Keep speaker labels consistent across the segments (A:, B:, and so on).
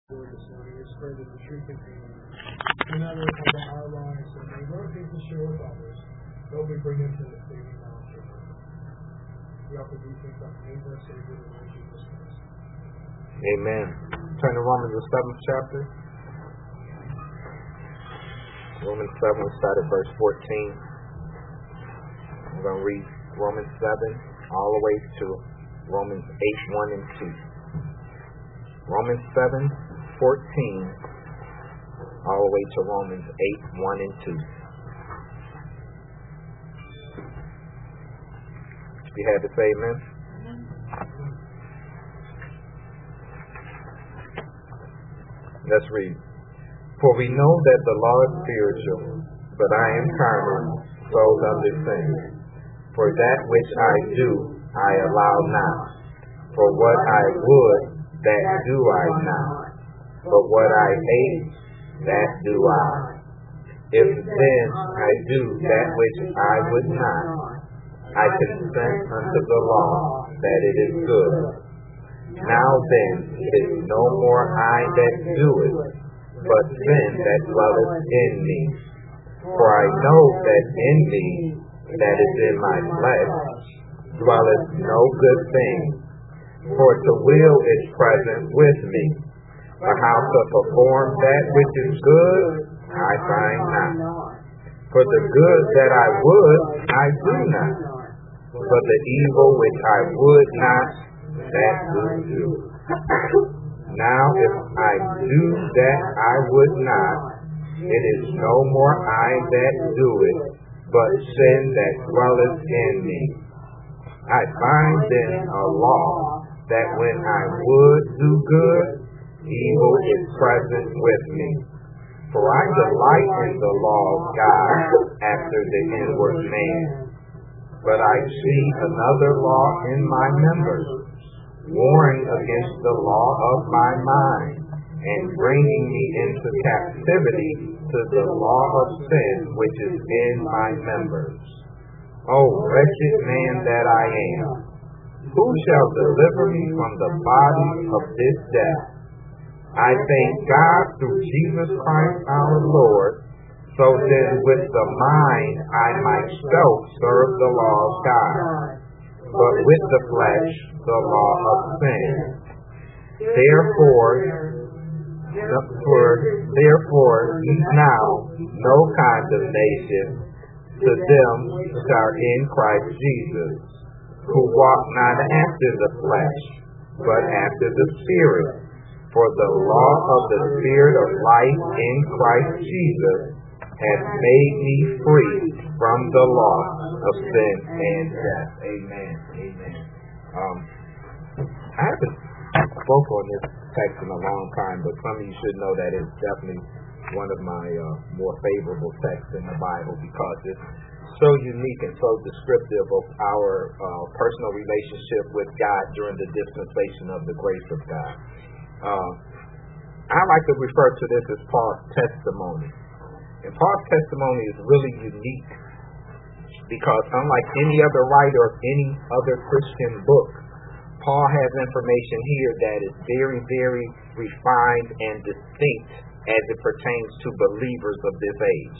A: Lord this morning. We pray that the truth contained in not only about our lives, but may Lord people share with others, though we bring it to the saving knowledge of God. We offer these things on the name of our Savior, the Lord Jesus Christ.
B: Amen. Turn to Romans the 7th chapter. Romans 7, we start at verse 14. We're going to read Romans 7 all the way to Romans 8, 1 and 2. Romans 7, 14, all the way to Romans 8, 1 and 2. You had to say amen? Let's read. For we know that the law is spiritual, but I am carnal, sold under sin. For that which I do, I allow not. For what I would, that do I not. But what I hate, that do I. If then I do that which I would not, I consent unto the law that it is good. Now then, it is no more I that do it, but sin that dwelleth in me. For I know that in me, that is in my flesh, dwelleth no good thing. For the will is present with me, but how to perform that which is good, I find not. For the good that I would, I do not. But the evil which I would not, that do. Now if I do that I would not, it is no more I that do it, but sin that dwelleth in me. I find then a law, that when I would do good, evil is present with me. For I delight in the law of God after the inward man. But I see another law in my members, warring against the law of my mind, and bringing me into captivity to the law of sin which is in my members. O wretched man that I am, who shall deliver me from the body of this death? I thank God through Jesus Christ our Lord. So then with the mind I myself serve the law of God, but with the flesh the law of sin. Therefore is now no condemnation to them which are in Christ Jesus, who walk not after the flesh, but after the Spirit. For the law of the Spirit of life in Christ Jesus has made me free from the law of sin and death. Amen. Amen. I haven't spoken on this text in a long time, but some of you should know that it's definitely one of my more favorable texts in the Bible, because it's so unique and so descriptive of our personal relationship with God during the dispensation of the grace of God. I like to refer to this as Paul's testimony. And Paul's testimony is really unique because unlike any other writer of any other Christian book, Paul has information here that is very, very refined and distinct as it pertains to believers of this age.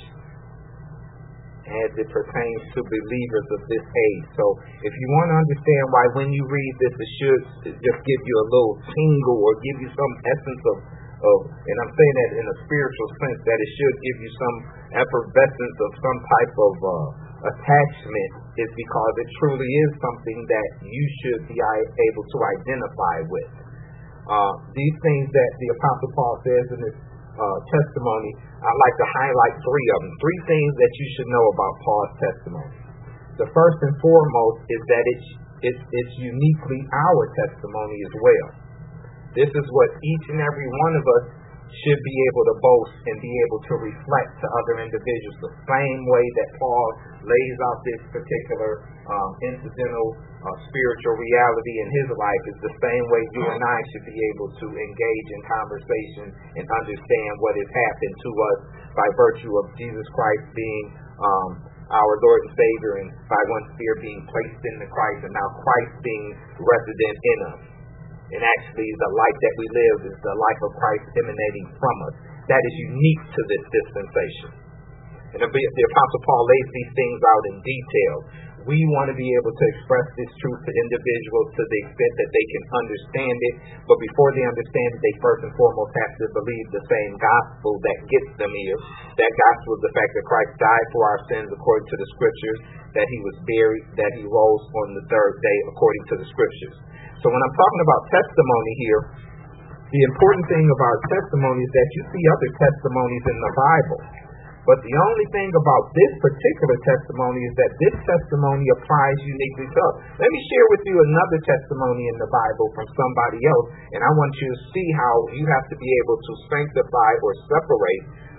B: So if you want to understand why when you read this, it should just give you a little tingle or give you some essence of, and I'm saying that in a spiritual sense, that it should give you some effervescence of some type of attachment, is because it truly is something that you should be able to identify with. These things that the Apostle Paul says in his testimony, I'd like to highlight three of them. Three things that you should know about Paul's testimony. The first and foremost is that it's uniquely our testimony as well. This is what each and every one of us should be able to boast and be able to reflect to other individuals. The same way that Paul lays out this particular incidental spiritual reality in his life is the same way you and I should be able to engage in conversation and understand what has happened to us by virtue of Jesus Christ being our Lord and Savior, and by one Spirit being placed in the Christ, and now Christ being resident in us. And actually, the life that we live is the life of Christ emanating from us. That is unique to this dispensation. And the Apostle Paul lays these things out in detail. We want to be able to express this truth to individuals to the extent that they can understand it. But before they understand it, they first and foremost have to believe the same gospel that gets them here. That gospel is the fact that Christ died for our sins according to the scriptures, that he was buried, that he rose on the third day according to the scriptures. So when I'm talking about testimony here, the important thing about testimony is that you see other testimonies in the Bible. But the only thing about this particular testimony is that this testimony applies uniquely to us. Let me share with you another testimony in the Bible from somebody else, and I want you to see how you have to be able to sanctify or separate,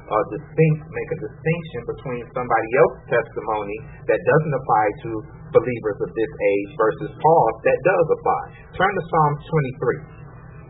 B: make a distinction between somebody else's testimony that doesn't apply to believers of this age versus Paul's that does apply. Turn to Psalms 23.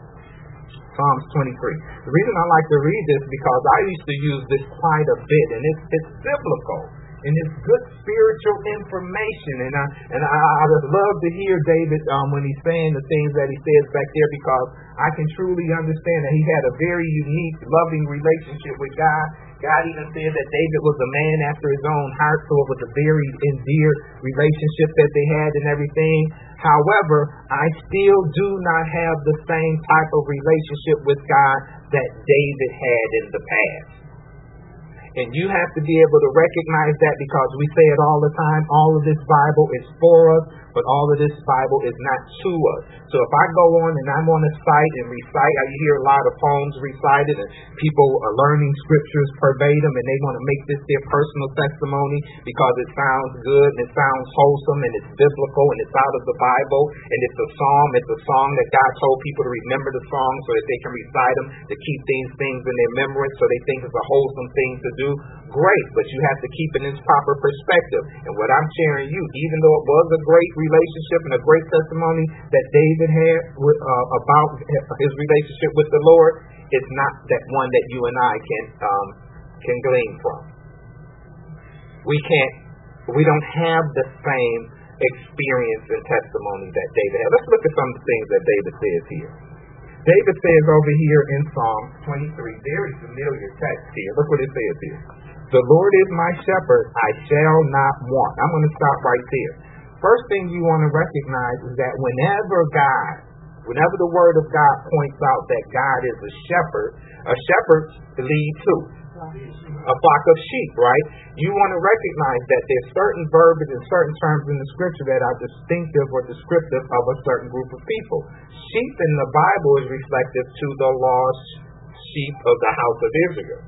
B: Psalms 23. The reason I like to read this is because I used to use this quite a bit, and it's biblical, and it's good spiritual information. And I would love to hear David when he's saying the things that he says back there, because I can truly understand that he had a very unique, loving relationship with God. God even said that David was a man after his own heart, so it was a very endeared relationship that they had and everything. However, I still do not have the same type of relationship with God that David had in the past. And you have to be able to recognize that, because we say it all the time, all of this Bible is for us, but all of this Bible is not to us. So if I go on and I'm on a site and recite, I hear a lot of poems recited and people are learning scriptures verbatim, and they want to make this their personal testimony because it sounds good and it sounds wholesome and it's biblical and it's out of the Bible and it's a psalm. It's a song that God told people to remember the song so that they can recite them, to keep these things in their memory, so they think it's a wholesome thing to do. Great, but you have to keep it in its proper perspective. And what I'm sharing you, even though it was a great relationship and a great testimony that David had about his relationship with the Lord, it's not that one that you and I can glean from. We don't have the same experience and testimony that David had. Let's look at some of the things that David says here. David says over here in Psalm 23, very familiar text here. Look what it says here. The Lord is my shepherd, I shall not want. I'm going to stop right there. First thing you want to recognize is that whenever the Word of God points out that God is a shepherd leads to a flock of sheep, right? You want to recognize that there's certain verbiage and certain terms in the scripture that are distinctive or descriptive of a certain group of people. Sheep in the Bible is reflective to the lost sheep of the house of Israel.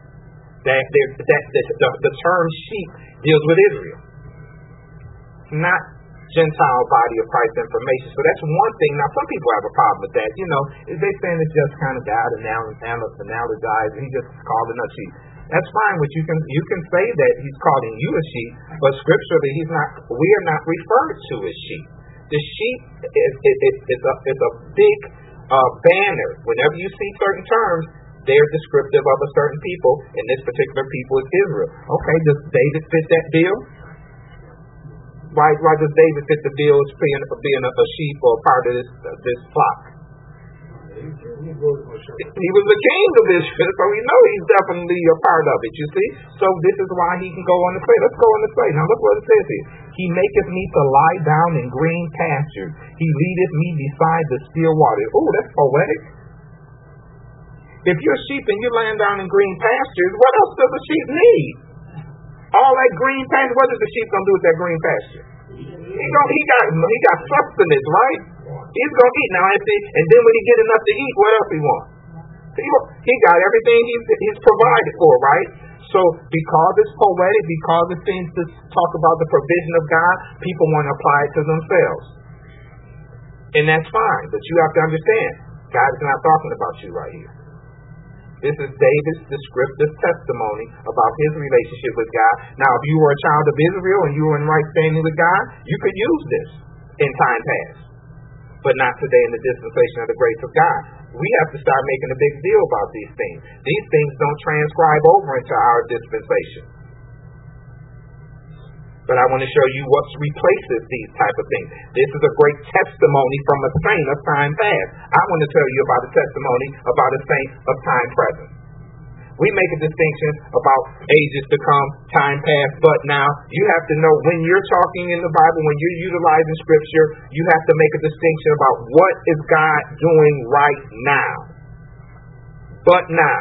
B: The term sheep deals with Israel, not Gentile body of Christ information. So that's one thing. Now, some people have a problem with that. They saying it's just kind of God analogized, and he's just calling us sheep. That's fine. But you can say that he's calling you a sheep, but scripturally we are not referred to as sheep. The sheep is a big banner. Whenever you see certain terms, they're descriptive of a certain people, and this particular people is Israel. Okay, does David fit that bill? Why does David fit the bill as being a sheep or part of this flock? He was the king of Israel, so we know he's definitely a part of it, you see? So this is why he can go on the say. Let's go on the say. Now look what it says here. He maketh me to lie down in green pastures. He leadeth me beside the still water. Oh, that's poetic. If you're a sheep and you're laying down in green pastures, what else does a sheep need? All that green pasture, what is the sheep going to do with that green pasture? He got sustenance, right? He's going to eat now, and then when he get enough to eat, what else he wants? He got everything he's provided for, right? So because it's poetic, because it seems to talk about the provision of God, people want to apply it to themselves. And that's fine, but you have to understand, God is not talking about you right here. This is David's descriptive testimony about his relationship with God. Now, if you were a child of Israel and you were in right standing with God, you could use this in time past, but not today in the dispensation of the grace of God. We have to start making a big deal about these things. These things don't transcribe over into our dispensation. But I want to show you what replaces these type of things. This is a great testimony from a saint of time past. I want to tell you about a testimony about a saint of time present. We make a distinction about ages to come, time past, but now. You have to know when you're talking in the Bible, when you're utilizing Scripture, you have to make a distinction about what is God doing right now. But now,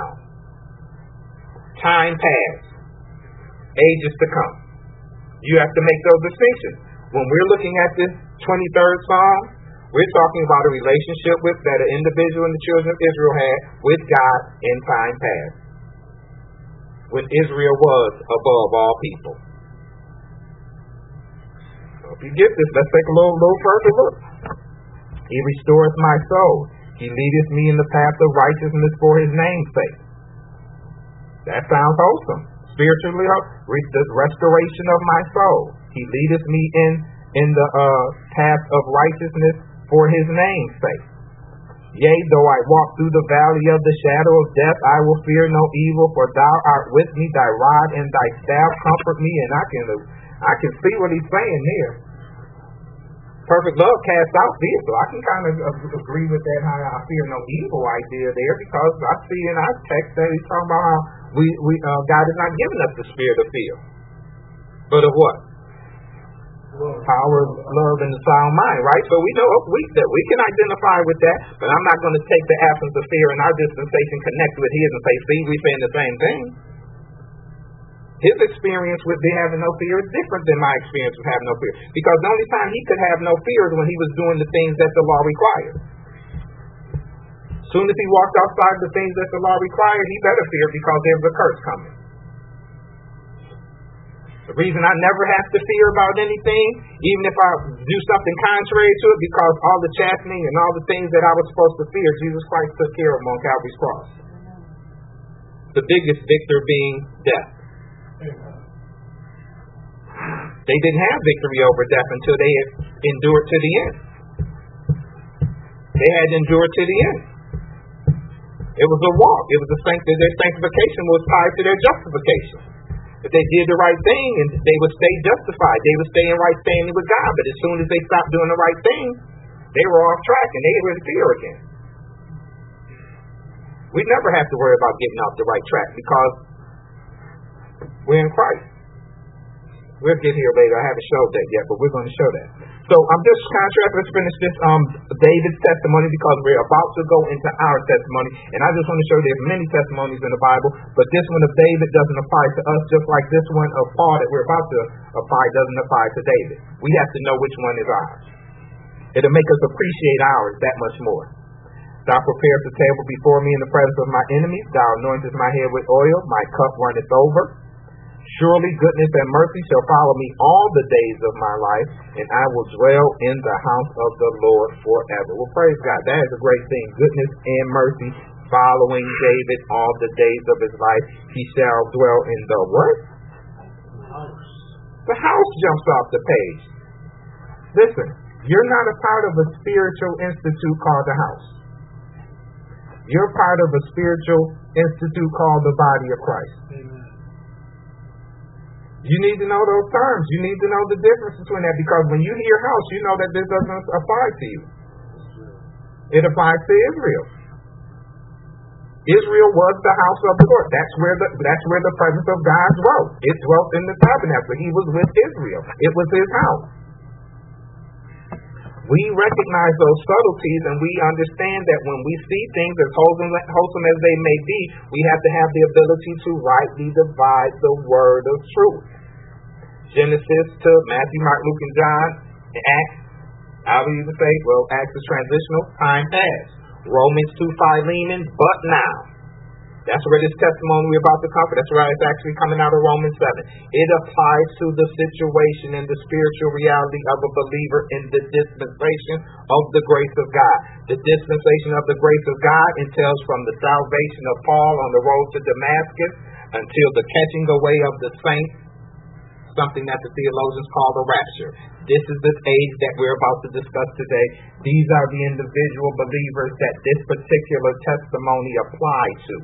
B: time past, ages to come. You have to make those distinctions. When we're looking at this 23rd Psalm, we're talking about a relationship that an individual and the children of Israel had with God in time past, when Israel was above all people. So if you get this, let's take a little further look. He restoreth my soul. He leadeth me in the path of righteousness for his name's sake. That sounds wholesome. Spiritually, the restoration of my soul. He leadeth me in the path of righteousness for his name's sake. Yea, though I walk through the valley of the shadow of death, I will fear no evil, for thou art with me, thy rod and thy staff comfort me. And I can see what he's saying here. Perfect love casts out fear. So I can kind of agree with that, how I fear no evil idea there, because I see in our text that he's talking about how God has not given us the spirit of fear, but of what? Power, love, and a sound mind, right? So we know that we can identify with that, but I'm not going to take the absence of fear in our dispensation, connect with his, and say, see, we're saying the same thing. His experience with having no fear is different than my experience with having no fear, because the only time he could have no fear is when he was doing the things that the law required. As soon as he walked outside the things that the law required, he better fear, because there's a curse coming. The reason I never have to fear about anything, even if I do something contrary to it, because all the chastening and all the things that I was supposed to fear, Jesus Christ took care of them on Calvary's cross. The biggest victor being death. They didn't have victory over death until they had endured to the end. They had endured to the end. It was a walk. It was their sanctification was tied to their justification. If they did the right thing, and they would stay justified, they would stay in right standing with God. But as soon as they stopped doing the right thing, they were off track and they were in fear again. We never have to worry about getting off the right track, because we're in Christ. We'll get here later. I haven't showed that yet, but we're going to show that. So I'm just let's finish this David's testimony, because we're about to go into our testimony. And I just want to show there's many testimonies in the Bible, but this one of David doesn't apply to us, just like this one of Paul that we're about to apply doesn't apply to David. We have to know which one is ours. It'll make us appreciate ours that much more. Thou preparest the table before me in the presence of my enemies. Thou anointest my head with oil. My cup runneth over. Surely goodness and mercy shall follow me all the days of my life, and I will dwell in the house of the Lord forever. Well, praise God. That is a great thing. Goodness and mercy following David all the days of his life. He shall dwell in the what? The house jumps off the page. Listen, you're not a part of a spiritual institute called the house. You're part of a spiritual institute called the body of Christ. You need to know those terms. You need to know the difference between that, because when you hear house, you know that this doesn't apply to you. It applies to Israel. Israel was the house of the Lord. That's where the presence of God dwelt. It dwelt in the tabernacle. He was with Israel. It was his house. We recognize those subtleties, and we understand that when we see things as wholesome as they may be, we have to have the ability to rightly divide the word of truth. Genesis to Matthew, Mark, Luke, and John, and Acts. I would even say, Acts is transitional, time past. Romans to Philemon, but now. That's where this testimony we're about to come from. That's where it's actually coming out of Romans 7. It applies to the situation and the spiritual reality of a believer in the dispensation of the grace of God. The dispensation of the grace of God entails from the salvation of Paul on the road to Damascus until the catching away of the saints, something that the theologians call the rapture. This is the age that we're about to discuss today. These are the individual believers that this particular testimony applies to.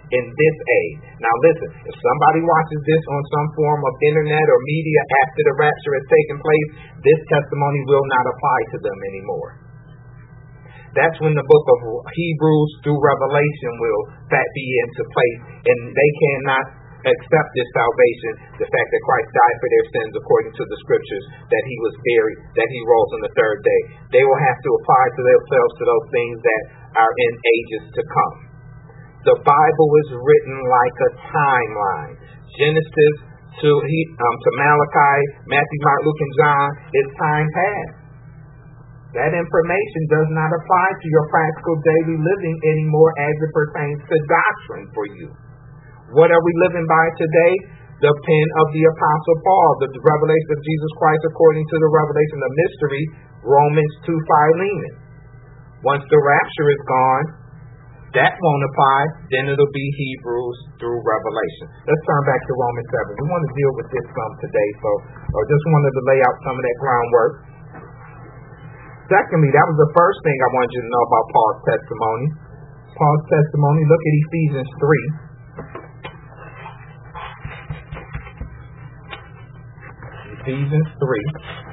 B: in this age. Now listen, if somebody watches this on some form of internet or media after the rapture has taken place, this testimony will not apply to them anymore. That's when the book of Hebrews through Revelation will be into place, and they cannot accept this salvation, the fact that Christ died for their sins according to the scriptures, that he was buried, that he rose on the third day. They will have to apply to themselves to those things that are in ages to come. The Bible is written like a timeline. Genesis to Malachi, Matthew, Mark, Luke, and John is time past. That information does not apply to your practical daily living anymore as it pertains to doctrine for you. What are we living by today? The pen of the Apostle Paul, the revelation of Jesus Christ according to the revelation of mystery, Romans to Philemon. Once the rapture is gone, that won't apply, then it'll be Hebrews through Revelation. Let's turn back to Romans 7. We want to deal with this some today, so I just wanted to lay out some of that groundwork. Secondly, that was the first thing I wanted you to know about Paul's testimony. Paul's testimony, look at Ephesians 3. Ephesians 3.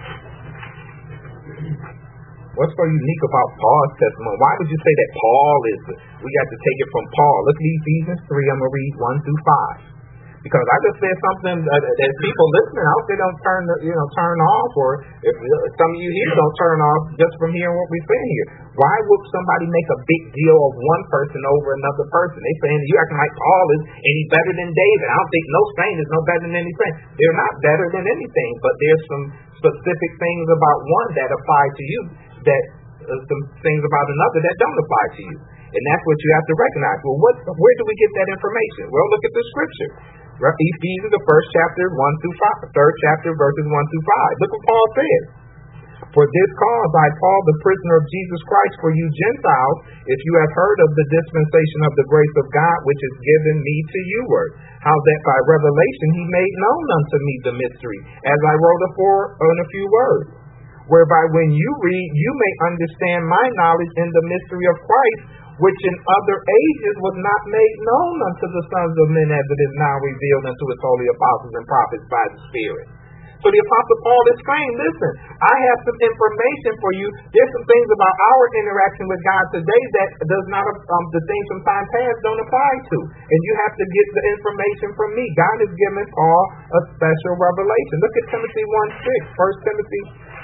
B: What's so unique about Paul's testimony? Why would you say that Paul is we got to take it from Paul? Look at Ephesians 3. I'm going to read 1 through 5. Because I just said something that people listening, I hope they don't turn off, or if some of you here don't turn off just from hearing what we're saying here. Why would somebody make a big deal of one person over another person? They saying you acting like Paul is any better than David. I don't think no saint is no better than any saint. They're not better than anything, but there's some specific things about one that apply to you, that some things about another that don't apply to you. And that's what you have to recognize. Well, where do we get that information? Well, look at the scripture. Ephesians, the first chapter, 1 through 5. Third chapter, verses 1 through 5. Look what Paul says. For this cause I, Paul, the prisoner of Jesus Christ, for you Gentiles, if you have heard of the dispensation of the grace of God, which is given me to youward, how that by revelation he made known unto me the mystery, as I wrote afore in a few words, whereby when you read, you may understand my knowledge in the mystery of Christ, which in other ages was not made known unto the sons of men, as it is now revealed unto his holy apostles and prophets by the Spirit. So the Apostle Paul is saying, listen, I have some information for you. There's some things about our interaction with God today that does not, the things from time past don't apply to. And you have to get the information from me. God has given Paul a special revelation. Look at Timothy 1:6. 1 Timothy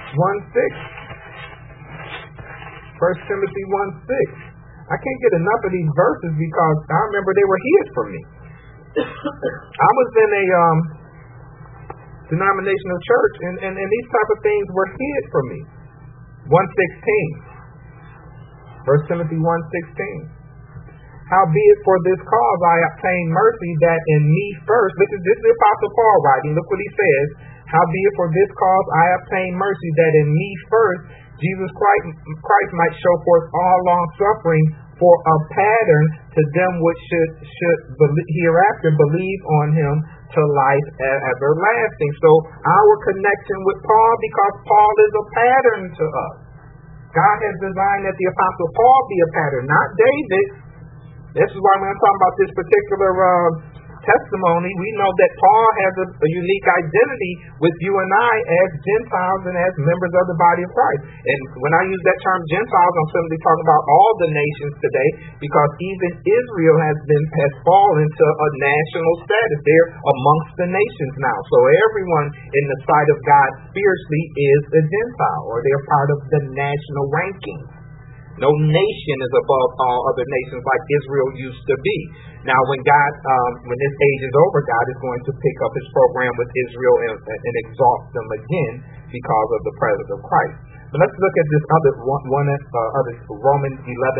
B: 1:6. 1 Timothy 1:6. I can't get enough of these verses because I remember they were hid from me. I was in a denominational church, and these type of things were hid from me. 1:16. 1 Timothy 1:16. Howbeit for this cause I obtain mercy that in me first, this is the Apostle Paul writing, look what he says. Howbeit for this cause I obtain mercy that in me first Jesus Christ might show forth all long suffering for a pattern to them which should hereafter believe on him to life everlasting. So our connection with Paul, because Paul is a pattern to us. God has designed that the Apostle Paul be a pattern, not David. This is why when I'm talking about this particular testimony, we know that Paul has a unique identity with you and I as Gentiles and as members of the body of Christ. And when I use that term Gentiles, I'm simply talking about all the nations today, because even Israel has fallen to a national status. They're amongst the nations now. So everyone in the sight of God spiritually is a Gentile, or they're part of the national rankings. No nation is above all other nations like Israel used to be. Now, when this age is over, God is going to pick up his program with Israel and exalt them again because of the presence of Christ. But let's look at this other Romans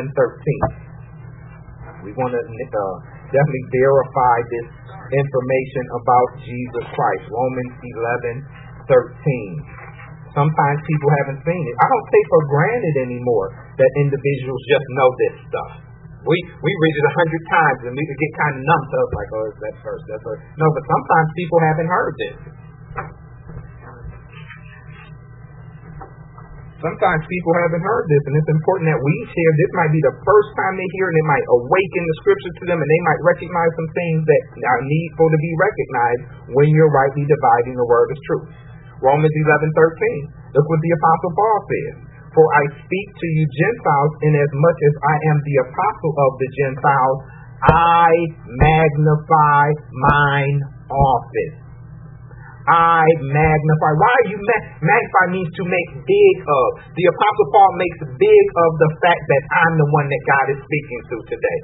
B: 11:13. We want to definitely verify this information about Jesus Christ. Romans 11:13. Sometimes people haven't seen it. I don't take for granted anymore that individuals just know this stuff. We read it 100 times and we could get kind of numb to us, like, oh, it's that verse, that verse. No, but sometimes people haven't heard this. Sometimes people haven't heard this, and it's important that we share. This might be the first time they hear, and it might awaken the scripture to them, and they might recognize some things that are needful to be recognized when you're rightly dividing the word of truth. Romans 11:13. Look what the Apostle Paul says. For I speak to you Gentiles, inasmuch as I am the apostle of the Gentiles, I magnify mine office. I magnify. Why are you magnify means to make big of. The Apostle Paul makes big of the fact that I'm the one that God is speaking to today.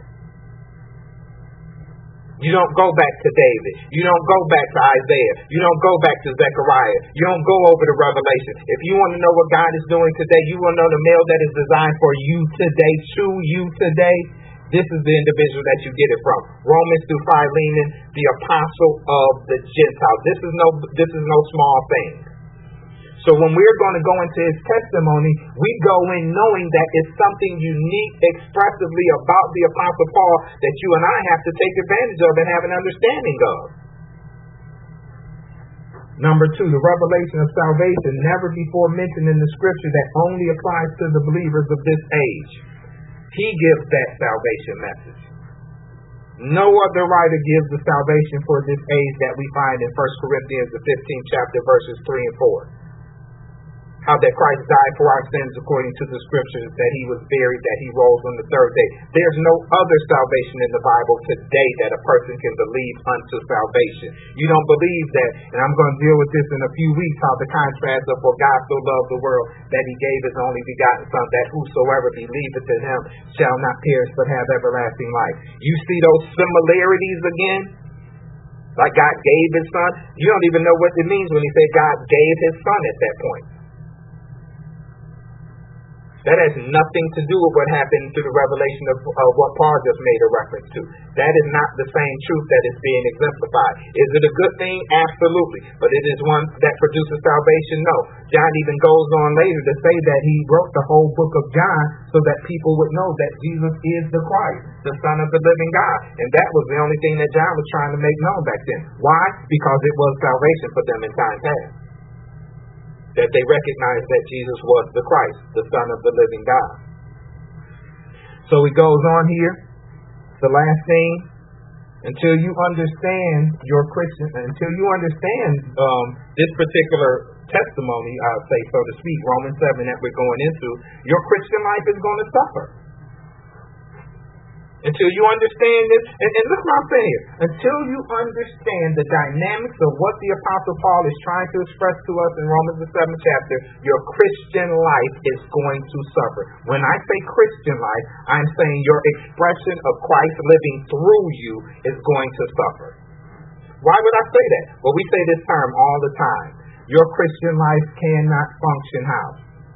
B: You don't go back to David. You don't go back to Isaiah. You don't go back to Zechariah. You don't go over to Revelation. If you want to know what God is doing today, you will know the mail that is designed for you today, to you today. This is the individual that you get it from. Romans through Philemon, the apostle of the Gentiles. This is no small thing. So when we're going to go into his testimony, we go in knowing that it's something unique expressively about the Apostle Paul that you and I have to take advantage of and have an understanding of. Number 2, the revelation of salvation, never before mentioned in the scripture, that only applies to the believers of this age. He gives that salvation message. No other writer gives the salvation for this age that we find in 1 Corinthians, the 15th chapter, verses 3 and 4. How that Christ died for our sins according to the scriptures, that he was buried, that he rose on the third day. There's no other salvation in the Bible today that a person can believe unto salvation. You don't believe that, and I'm going to deal with this in a few weeks, how the contrast of for God so loved the world that he gave his only begotten Son, that whosoever believeth in him shall not perish but have everlasting life. You see those similarities again? Like God gave his Son. You don't even know what it means when he said God gave his Son at that point. That has nothing to do with what happened through the revelation of what Paul just made a reference to. That is not the same truth that is being exemplified. Is it a good thing? Absolutely. But it is one that produces salvation? No. John even goes on later to say that he wrote the whole book of John so that people would know that Jesus is the Christ, the Son of the living God. And that was the only thing that John was trying to make known back then. Why? Because it was salvation for them in time past. That they recognized that Jesus was the Christ, the Son of the living God. So he goes on here. The last thing, until you understand your Christian, until you understand this particular testimony, I'll say so to speak, Romans 7 that we're going into, your Christian life is going to suffer. Until you understand this, and look what I'm saying here, until you understand the dynamics of what the Apostle Paul is trying to express to us in Romans the 7th chapter, your Christian life is going to suffer. When I say Christian life, I'm saying your expression of Christ living through you is going to suffer. Why would I say that? Well, we say this term all the time. Your Christian life cannot function how?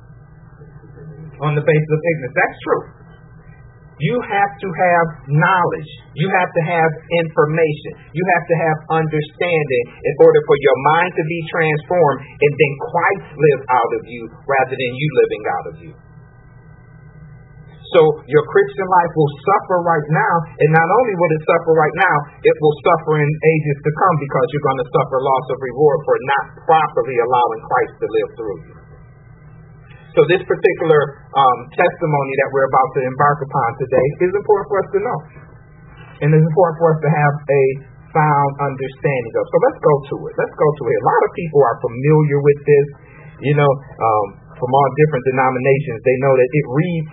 B: On the basis of ignorance. That's true. You have to have knowledge. You have to have information. You have to have understanding in order for your mind to be transformed and then Christ live out of you rather than you living out of you. So your Christian life will suffer right now, and not only will it suffer right now, it will suffer in ages to come because you're going to suffer loss of reward for not properly allowing Christ to live through you. So this particular testimony that we're about to embark upon today is important for us to know. And it's important for us to have a sound understanding of. So let's go to it. Let's go to it. A lot of people are familiar with this, from all different denominations. They know that it reads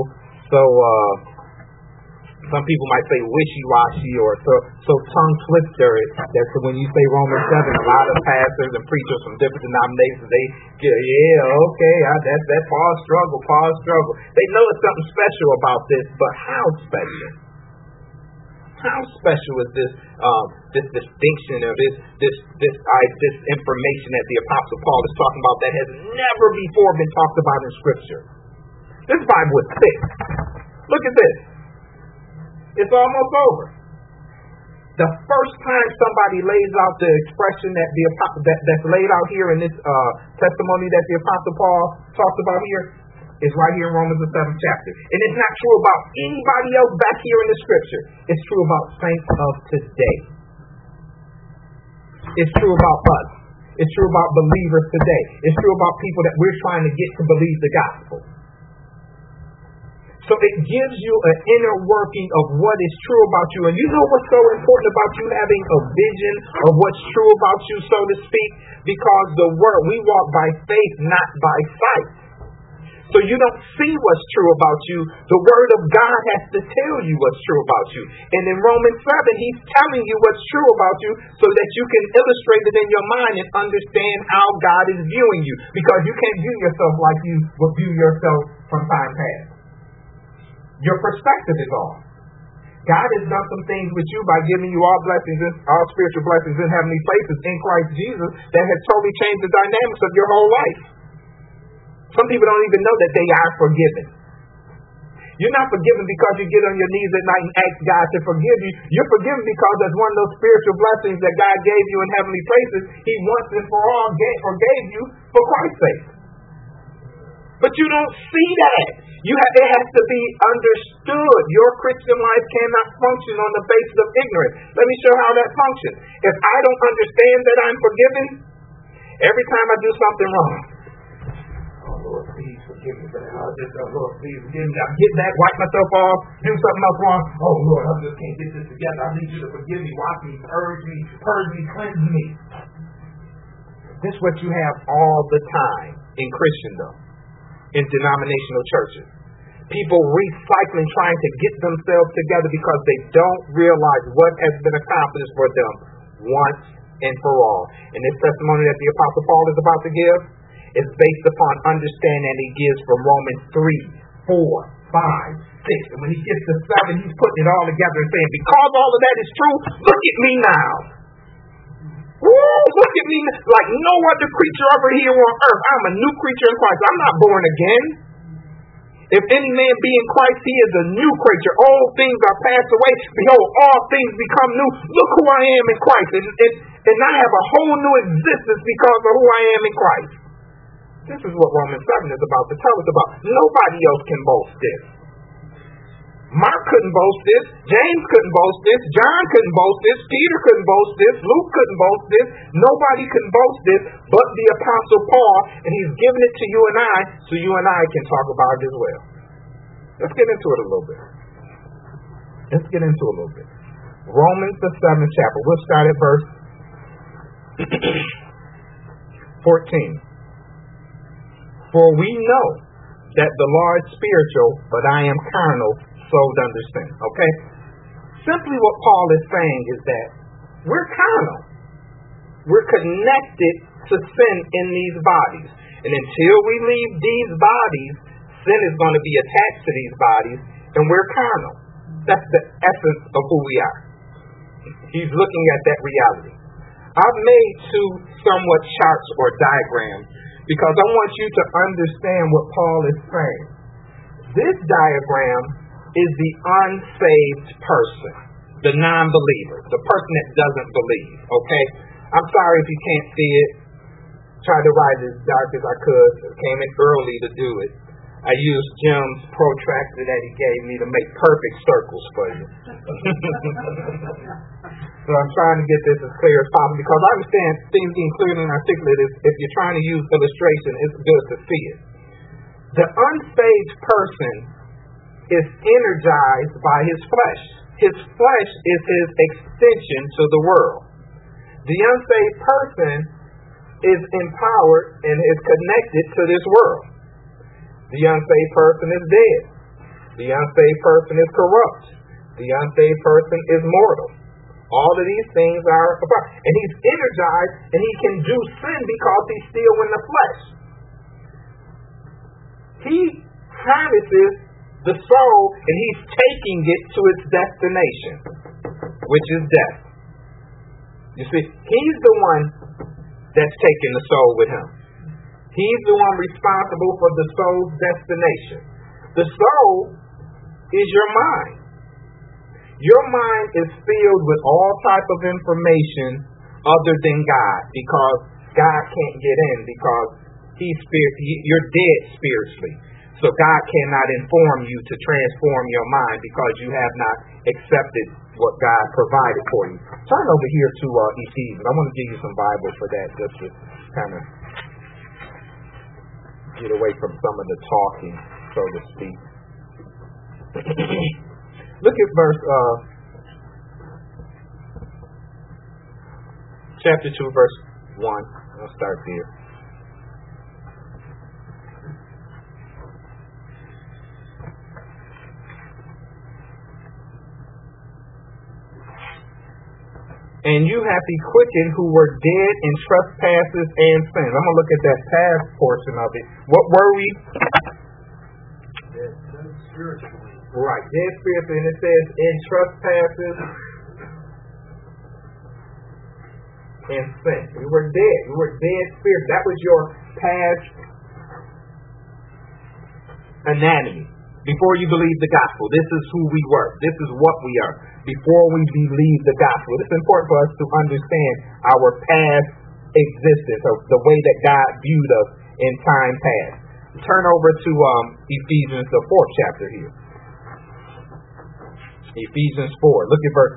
B: some people might say wishy-washy or so tongue-twister. That's when you say Romans 7, a lot of pastors and preachers from different denominations, they get, that's Paul's struggle. They know it's something special about this, but how special? How special is this distinction or this information that the Apostle Paul is talking about that has never before been talked about in Scripture? This Bible is thick. Look at this. It's almost over. The first time somebody lays out the expression that's laid out here in this testimony that the Apostle Paul talks about here is right here in Romans the 7th chapter. And it's not true about anybody else back here in the Scripture. It's true about saints of today. It's true about us. It's true about believers today. It's true about people that we're trying to get to believe the gospel. So it gives you an inner working of what is true about you. And you know what's so important about you having a vision of what's true about you, so to speak? Because the word, we walk by faith, not by sight. So you don't see what's true about you. The word of God has to tell you what's true about you. And in Romans 7, he's telling you what's true about you so that you can illustrate it in your mind and understand how God is viewing you. Because you can't view yourself like you would view yourself from time past. Your perspective is off. God has done some things with you by giving you all blessings, all spiritual blessings in heavenly places in Christ Jesus that has totally changed the dynamics of your whole life. Some people don't even know that they are forgiven. You're not forgiven because you get on your knees at night and ask God to forgive you. You're forgiven because that's one of those spiritual blessings that God gave you in heavenly places. He once and for all forgave you for Christ's sake. But you don't see that. It has to be understood. Your Christian life cannot function on the basis of ignorance. Let me show how that functions. If I don't understand that I'm forgiven, every time I do something wrong, oh Lord, please forgive me for that. Lord, please forgive me. I get back, wipe myself off, do something else wrong. Oh Lord, I just can't get this together. I need you to forgive me, wash me, purge me, cleanse me. This is what you have all the time in Christendom, in denominational churches. People recycling, trying to get themselves together because they don't realize what has been accomplished for them once and for all. And this testimony that the Apostle Paul is about to give is based upon understanding that he gives from Romans 3, 4, 5, 6. And when he gets to 7, he's putting it all together and saying, because all of that is true, look at me now. Ooh, look at me like no other creature over here on earth. I'm a new creature in Christ. I'm not born again. If any man be in Christ, he is a new creature. All things are passed away. Behold, all things become new. Look who I am in Christ. And I have a whole new existence because of who I am in Christ. This is what Romans 7 is about to tell us about. Nobody else can boast this. Mark couldn't boast this. James couldn't boast this. John couldn't boast this. Peter couldn't boast this. Luke couldn't boast this. Nobody can boast this but the Apostle Paul, and he's given it to you and I so you and I can talk about it as well. Let's get into it a little bit. Romans the 7th chapter. We'll start at verse 14. For we know that the law is spiritual, but I am carnal, sold under sin. Okay? Simply what Paul is saying is that we're carnal. We're connected to sin in these bodies. And until we leave these bodies, sin is going to be attached to these bodies, and we're carnal. That's the essence of who we are. He's looking at that reality. I've made two somewhat charts or diagrams because I want you to understand what Paul is saying. This diagram is the unsaved person, the non-believer, the person that doesn't believe, okay? I'm sorry if you can't see it. Tried to write as dark as I could. Came in early to do it. I used Jim's protractor that he gave me to make perfect circles for you. So I'm trying to get this as clear as possible because I understand things being clear and articulate. If you're trying to use illustration, it's good to see it. The unsaved person is energized by his flesh. His flesh is his extension to the world. The unsaved person is empowered and is connected to this world. The unsaved person is dead. The unsaved person is corrupt. The unsaved person is mortal. All of these things are about. And he's energized and he can do sin because he's still in the flesh. He harnesses the soul and he's taking it to its destination, which is death. You see, he's the one that's taking the soul with him. He's the one responsible for the soul's destination. The soul is your mind. Your mind is filled with all type of information other than God because God can't get in because you're dead spiritually. So God cannot inform you to transform your mind because you have not accepted what God provided for you. Turn over here to Ephesians. I want to give you some Bible for that, just to kind of get away from some of the talking, so to speak. Look at verse chapter 2, verse 1. I'll start there. And you have he quickened who were dead in trespasses and sins. I'm going to look at that past portion of it. What were we?
A: Dead spiritually.
B: Right, dead spiritually. And it says in trespasses and sin. We were dead. We were dead spiritually. That was your past anatomy. Before you believe the gospel, this is who we were. This is what we are. Before we believe the gospel, it's important for us to understand our past existence, or the way that God viewed us in time past. Turn over to Ephesians, the 4th chapter here. Ephesians 4. Look at verse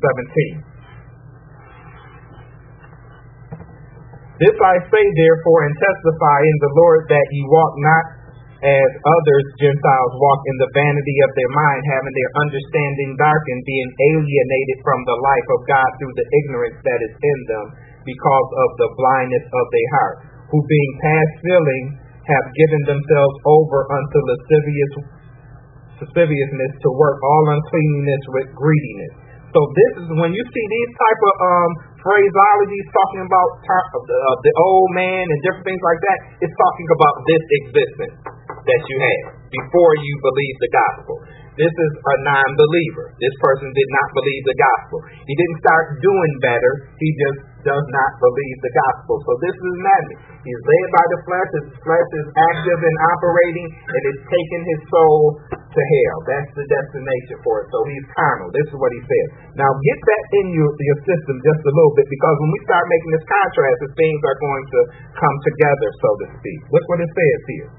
B: 17. This I say, therefore, and testify in the Lord, that ye walk not as others Gentiles walk in the vanity of their mind, having their understanding darkened, being alienated from the life of God through the ignorance that is in them, because of the blindness of their heart, who being past feeling have given themselves over unto lasciviousness to work all uncleanness with greediness. So this is when you see these type of phraseologies talking about the old man and different things like that, it's talking about this existence that you had before you believe the gospel. This is a non-believer. This person did not believe the gospel. He didn't start doing better. He just does not believe the gospel. So this is madness. He's led by the flesh. His flesh is active and operating, and it's taking his soul to hell. That's the destination for it. So he's carnal. This is what he says. Now get that in your system just a little bit, because when we start making this contrast, things are going to come together, so to speak. Look what it says here.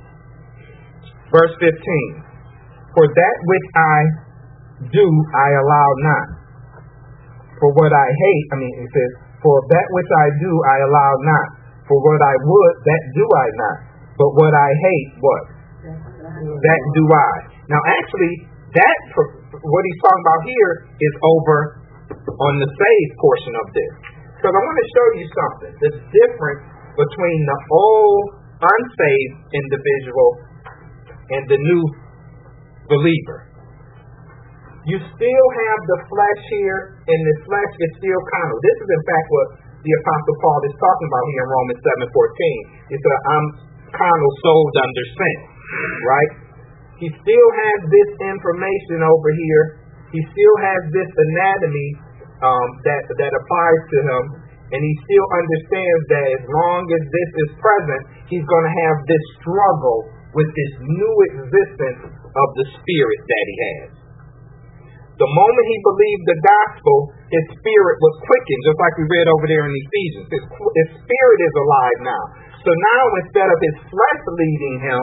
B: Verse 15. For that which I do, I allow not. For what I hate, it says, for that which I do, I allow not. For what I would, that do I not. But what I hate, what? That do I. Now actually, what he's talking about here is over on the saved portion of this. Because I want to show you something. The difference between the old unsaved individual and the new believer. You still have the flesh here, and the flesh is still carnal. This is in fact what the Apostle Paul is talking about here in Romans 7:14. He said, I'm carnal, sold under sin. Right? He still has this information over here. He still has this anatomy that applies to him, and he still understands that as long as this is present, he's going to have this struggle with this new existence of the spirit that he has. The moment he believed the gospel, his spirit was quickened, just like we read over there in Ephesians. His spirit is alive now. So now instead of his flesh leading him,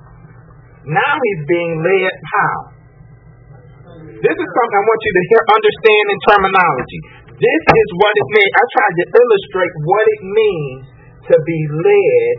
B: now he's being led how? This is something I want you to understand in terminology. This is what it means. I tried to illustrate what it means to be led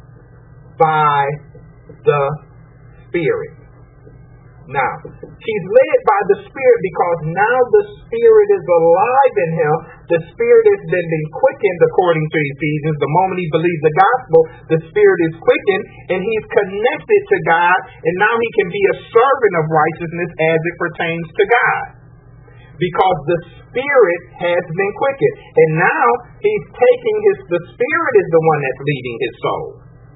B: by the Spirit. Now, he's led by the Spirit because now the Spirit is alive in him. The Spirit has been quickened, according to Ephesians. The moment he believes the gospel, the Spirit is quickened, and he's connected to God, and now he can be a servant of righteousness as it pertains to God. Because the Spirit has been quickened. And now he's taking the Spirit is the one that's leading his soul.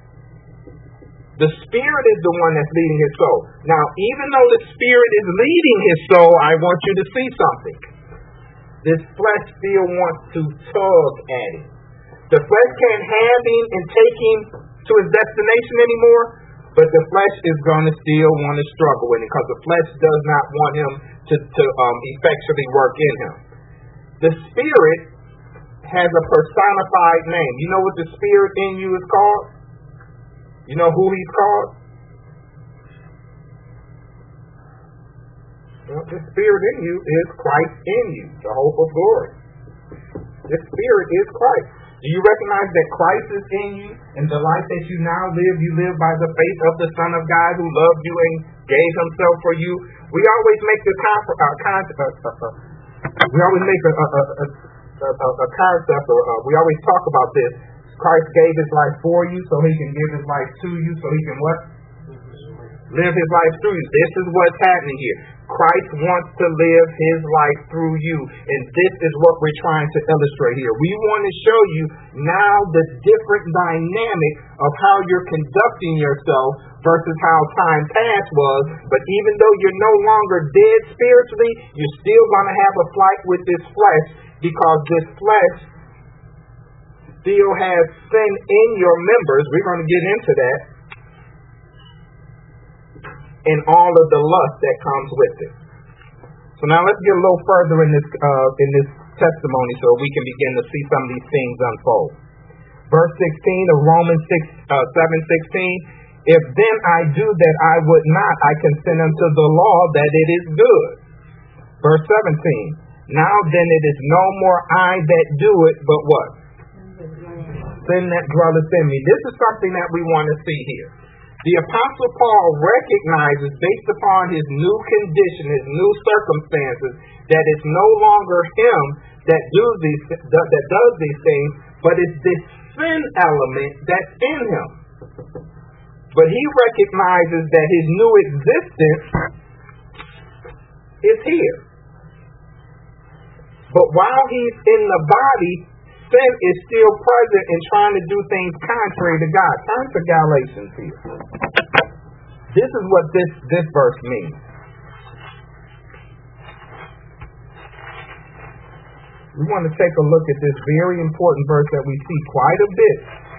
B: The Spirit is the one that's leading his soul. Now, even though the Spirit is leading his soul, I want you to see something. This flesh still wants to tug at him. The flesh can't have him and take him to his destination anymore, but the flesh is going to still want to struggle with him because the flesh does not want him to effectually work in him. The Spirit has a personified name. You know what the Spirit in you is called? You know who he's called? Well, the Spirit in you is Christ in you, the hope of glory. The Spirit is Christ. Do you recognize that Christ is in you, and the life that you now live, you live by the faith of the Son of God who loved you and gave himself for you? We always make the we always make a concept, or we always talk about this. Christ gave his life for you so he can give his life to you, so he can what? Live his life through you. This is what's happening here. Christ wants to live his life through you. And this is what we're trying to illustrate here. We want to show you now the different dynamic of how you're conducting yourself versus how time past was. But even though you're no longer dead spiritually, you're still going to have a fight with this flesh, because this flesh still has sin in your members. We're going to get into that. And all of the lust that comes with it. So now let's get a little further in this testimony so we can begin to see some of these things unfold. Verse 16 of Romans 7:16. If then I do that I would not, I consent unto the law that it is good. Verse 17. Now then it is no more I that do it, but what? Sin that dwelleth in me. This is something that we want to see here. The Apostle Paul recognizes, based upon his new condition, his new circumstances, that it's no longer him that does these things, but it's this sin element that's in him. But he recognizes that his new existence is here. But while he's in the body, sin is still present and trying to do things contrary to God. Turn to Galatians here. This is what this verse means. We want to take a look at this very important verse that we see quite a bit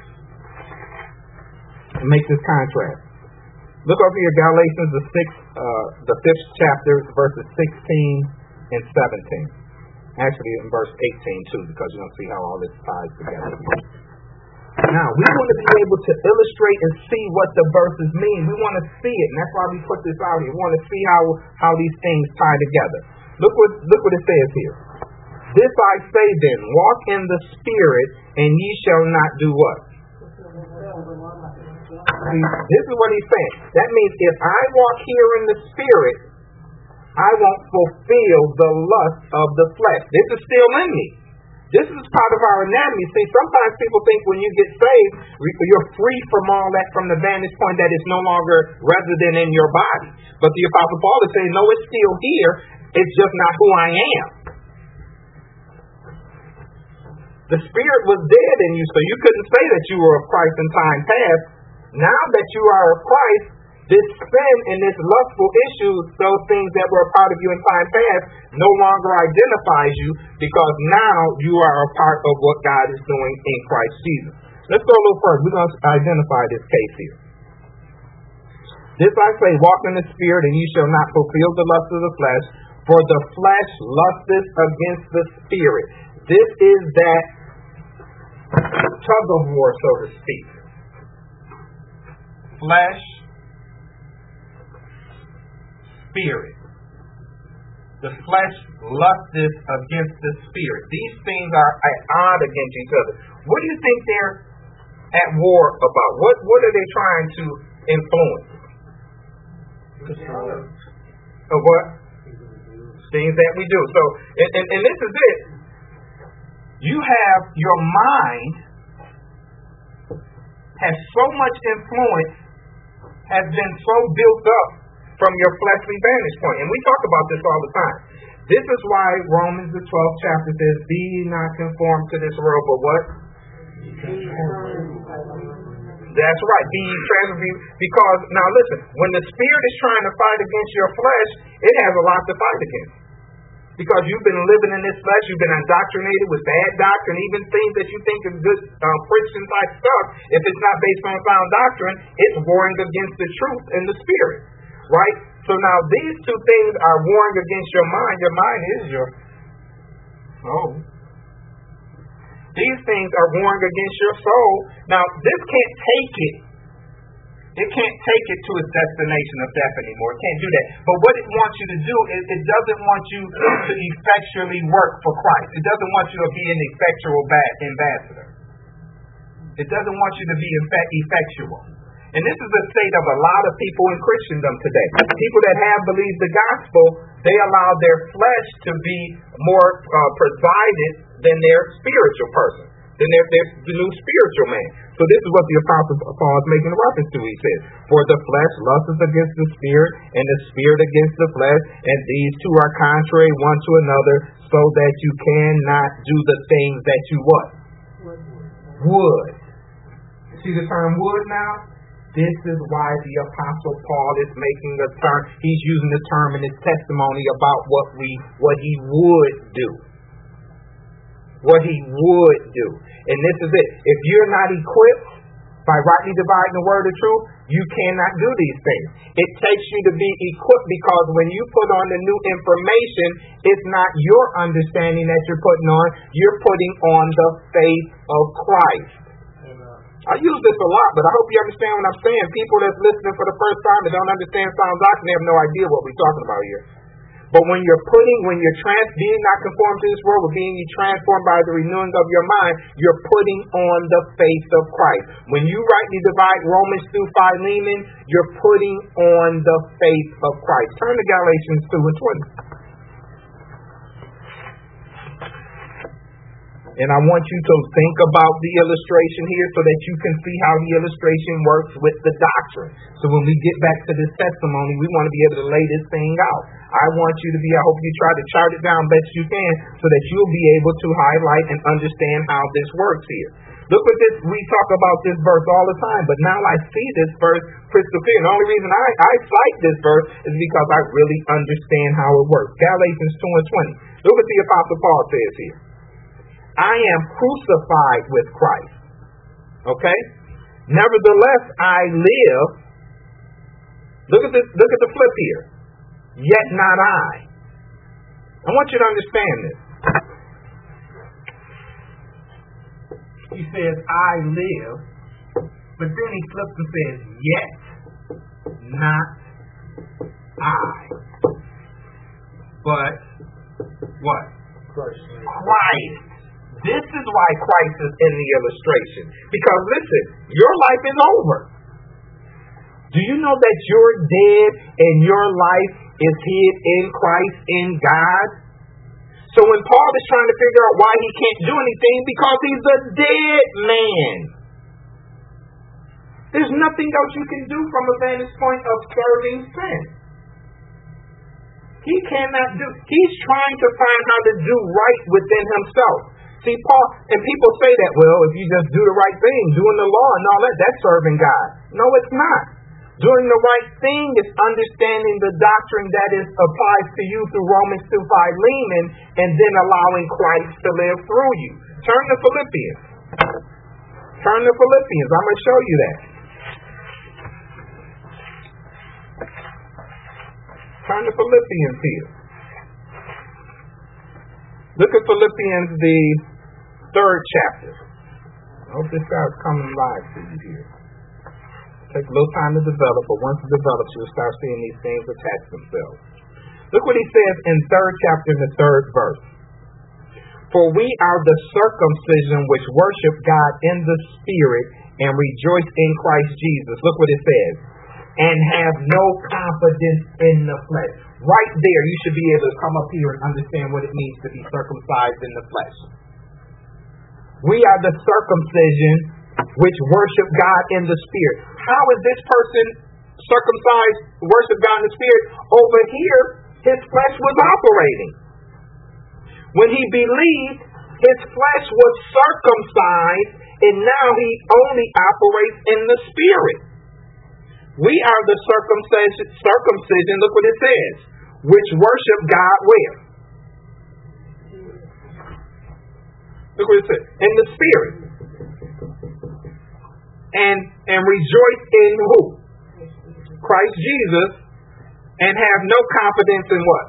B: to make this contrast. Look over here, Galatians the 5th chapter, verses 16 and 17. Actually, in verse 18 too, because you're going to see how all this ties together. Now, we want to be able to illustrate and see what the verses mean. We want to see it, and that's why we put this out here. We want to see how these things tie together. Look what it says here. This I say then, walk in the Spirit, and ye shall not do what? This is what he's saying. That means if I walk here in the Spirit, I won't fulfill the lust of the flesh. This is still in me. This is part of our anatomy. See, sometimes people think when you get saved, you're free from all that from the vantage point that it's no longer resident in your body. But the Apostle Paul is saying, no, it's still here. It's just not who I am. The Spirit was dead in you, so you couldn't say that you were of Christ in time past. Now that you are of Christ, this sin and this lustful issue, those things that were a part of you in time past, no longer identifies you, because now you are a part of what God is doing in Christ Jesus. Let's go a little further. We're going to identify this case here. This I say, walk in the Spirit, and ye shall not fulfill the lust of the flesh, for the flesh lusteth against the Spirit. This is that tug of war, so to speak. Flesh, Spirit. The flesh lusteth against the Spirit. These things are at odds against each other. What do you think they're at war about? What are they trying to influence? Of what? Things that we do. So, and this is it. You have your mind has so much influence, has been so built up from your fleshly vantage point. And we talk about this all the time. This is why Romans the 12th chapter says, be ye not conformed to this world, but what? That's right. Be ye transformed. Because, now listen, when the Spirit is trying to fight against your flesh, it has a lot to fight against. Because you've been living in this flesh, you've been indoctrinated with bad doctrine, even things that you think is good Christian type stuff. If it's not based on sound doctrine, it's warring against the truth and the Spirit. Right? So now these two things are warring against your mind. Your mind is your soul. These things are warring against your soul. Now, this can't take it It can't take it to its destination of death anymore. It can't do that. But what it wants you to do is it doesn't want you to effectually work for Christ. It doesn't want you to be an effectual ambassador. It doesn't want you to be effectual. And this is the state of a lot of people in Christendom today. People that have believed the gospel, they allow their flesh to be more presided than their spiritual person, than the new spiritual man. So this is what the Apostle Paul is making a reference to. He says, for the flesh lusts against the spirit, and the spirit against the flesh, and these two are contrary one to another, so that you cannot do the things that you what? Would. See the term would now? This is why the Apostle Paul is making a term. He's using the term in his testimony about what he would do. What he would do. And this is it. If you're not equipped by rightly dividing the word of truth, you cannot do these things. It takes you to be equipped, because when you put on the new information, it's not your understanding that you're putting on. You're putting on the faith of Christ. I use this a lot, but I hope you understand what I'm saying. People that's listening for the first time that don't understand sound doctrine, they have no idea what we're talking about here. But when you're being not conformed to this world, but being transformed by the renewing of your mind, you're putting on the faith of Christ. When you rightly divide Romans through Philemon, you're putting on the faith of Christ. Turn to Galatians 2:20. And I want you to think about the illustration here so that you can see how the illustration works with the doctrine. So when we get back to this testimony, we want to be able to lay this thing out. I want you to I hope you try to chart it down best you can so that you'll be able to highlight and understand how this works here. Look at this. We talk about this verse all the time, but now I see this verse crystal clear. And the only reason I cite this verse is because I really understand how it works. Galatians 2:20. Look what the Apostle Paul says here. I am crucified with Christ. Okay? Nevertheless, I live. Look at this. Look at the flip here. Yet not I. I want you to understand this. He says, I live. But then he flips and says, yet not I. But what? Christ. This is why Christ is in the illustration. Because listen, your life is over. Do you know that you're dead and your life is hid in Christ, in God? So when Paul is trying to figure out why he can't do anything, because he's a dead man. There's nothing else you can do from a vantage point of serving sin. He cannot do. He's trying to find how to do right within himself. See, Paul, and people say that, well, if you just do the right thing, doing the law and all that, that's serving God. No, it's not. Doing the right thing is understanding the doctrine that applies to you through Romans 2, Philemon, and then allowing Christ to live through you. Turn to Philippians. I'm going to show you that. Turn to Philippians here. Look at Philippians, the 3rd chapter. I hope this guy's coming live to you here. Take a little time to develop, but once it develops, you'll start seeing these things attach themselves. Look what he says in 3rd chapter, in the 3rd verse. For we are the circumcision which worship God in the Spirit and rejoice in Christ Jesus. Look what it says. And have no confidence in the flesh. Right there, you should be able to come up here and understand what it means to be circumcised in the flesh. We are the circumcision which worship God in the Spirit. How is this person circumcised, worship God in the Spirit? Over here, his flesh was operating. When he believed, his flesh was circumcised, and now he only operates in the Spirit. We are the circumcision, look what it says, which worship God where? Look what it says, in the Spirit. And rejoice in who? Christ Jesus, and have no confidence in what?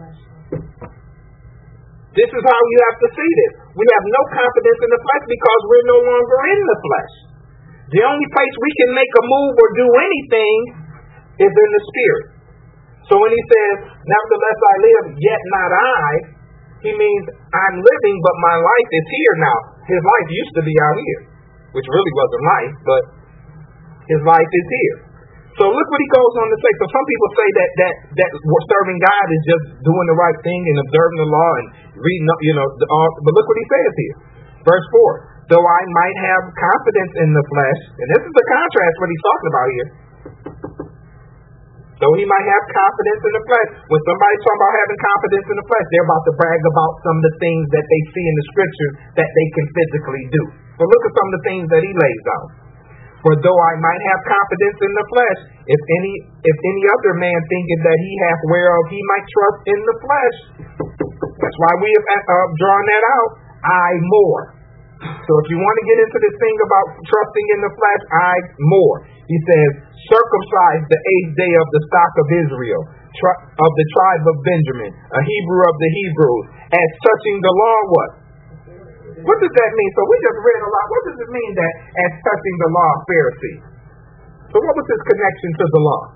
B: This is how you have to see this. We have no confidence in the flesh because we're no longer in the flesh. The only place we can make a move or do anything is in the spirit. So when he says, nevertheless I live, yet not I, he means I'm living, but my life is here now. His life used to be out here, which really wasn't life, but his life is here. So look what he goes on to say. So some people say that serving God is just doing the right thing and observing the law and reading, but look what he says here. Verse 4. Though I might have confidence in the flesh, and this is the contrast what he's talking about here. Though he might have confidence in the flesh. When somebody's talking about having confidence in the flesh, they're about to brag about some of the things that they see in the scriptures that they can physically do. So look at some of the things that he lays out. For though I might have confidence in the flesh, if any other man thinketh that he hath whereof he might trust in the flesh, that's why we have drawn that out. I more. So if you want to get into this thing about trusting in the flesh, I more. He says, circumcised the 8th day of the stock of Israel, of the tribe of Benjamin, a Hebrew of the Hebrews, as touching the law, what? What does that mean? So we just read a lot. What does it mean that as touching the law, Pharisee? So what was his connection to the law?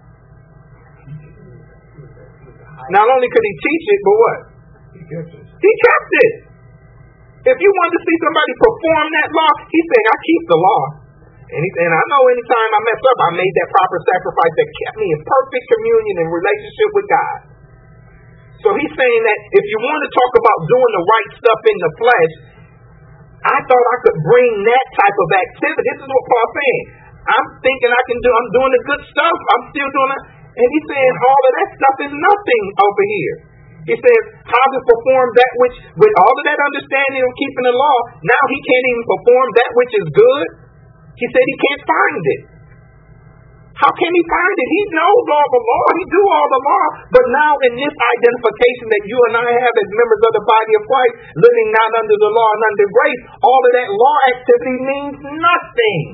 B: Not only could he teach it, but what? He kept it. If you wanted to see somebody perform that law, he's saying, I keep the law. And I know anytime I mess up, I made that proper sacrifice that kept me in perfect communion and relationship with God. So he's saying that if you want to talk about doing the right stuff in the flesh, I thought I could bring that type of activity. This is what Paul's saying. I'm thinking I'm doing the good stuff. I'm still doing it. And he's saying all of that stuff is nothing over here. He says, how to perform that which, with all of that understanding of keeping the law, now he can't even perform that which is good. He said he can't find it. How can he find it? He knows all the law. He do all the law. But now in this identification that you and I have as members of the body of Christ, living not under the law and under grace, all of that law activity means nothing.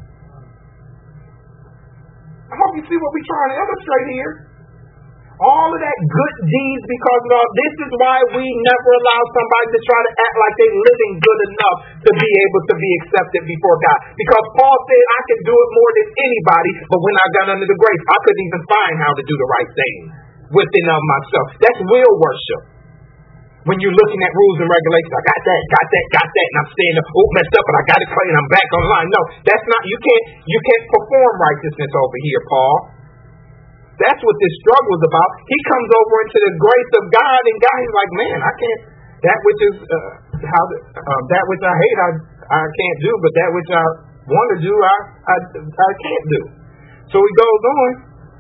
B: I hope you see what we're trying to illustrate here. All of that good deeds because of all. This is why we never allow somebody to try to act like they're living good enough to be able to be accepted before God. Because Paul said I could do it more than anybody, but when I got under the grace, I couldn't even find how to do the right thing within of myself. That's will worship. When you're looking at rules and regulations, I got that, and I'm staying up, messed up, but I got it clean, I'm back online. No, that's not, you can't perform righteousness over here, Paul. That's what this struggle is about. He comes over into the grace of God, and God is like, man, I can't. That which is that which I hate, I can't do, but that which I want to do, I can't do. So he goes on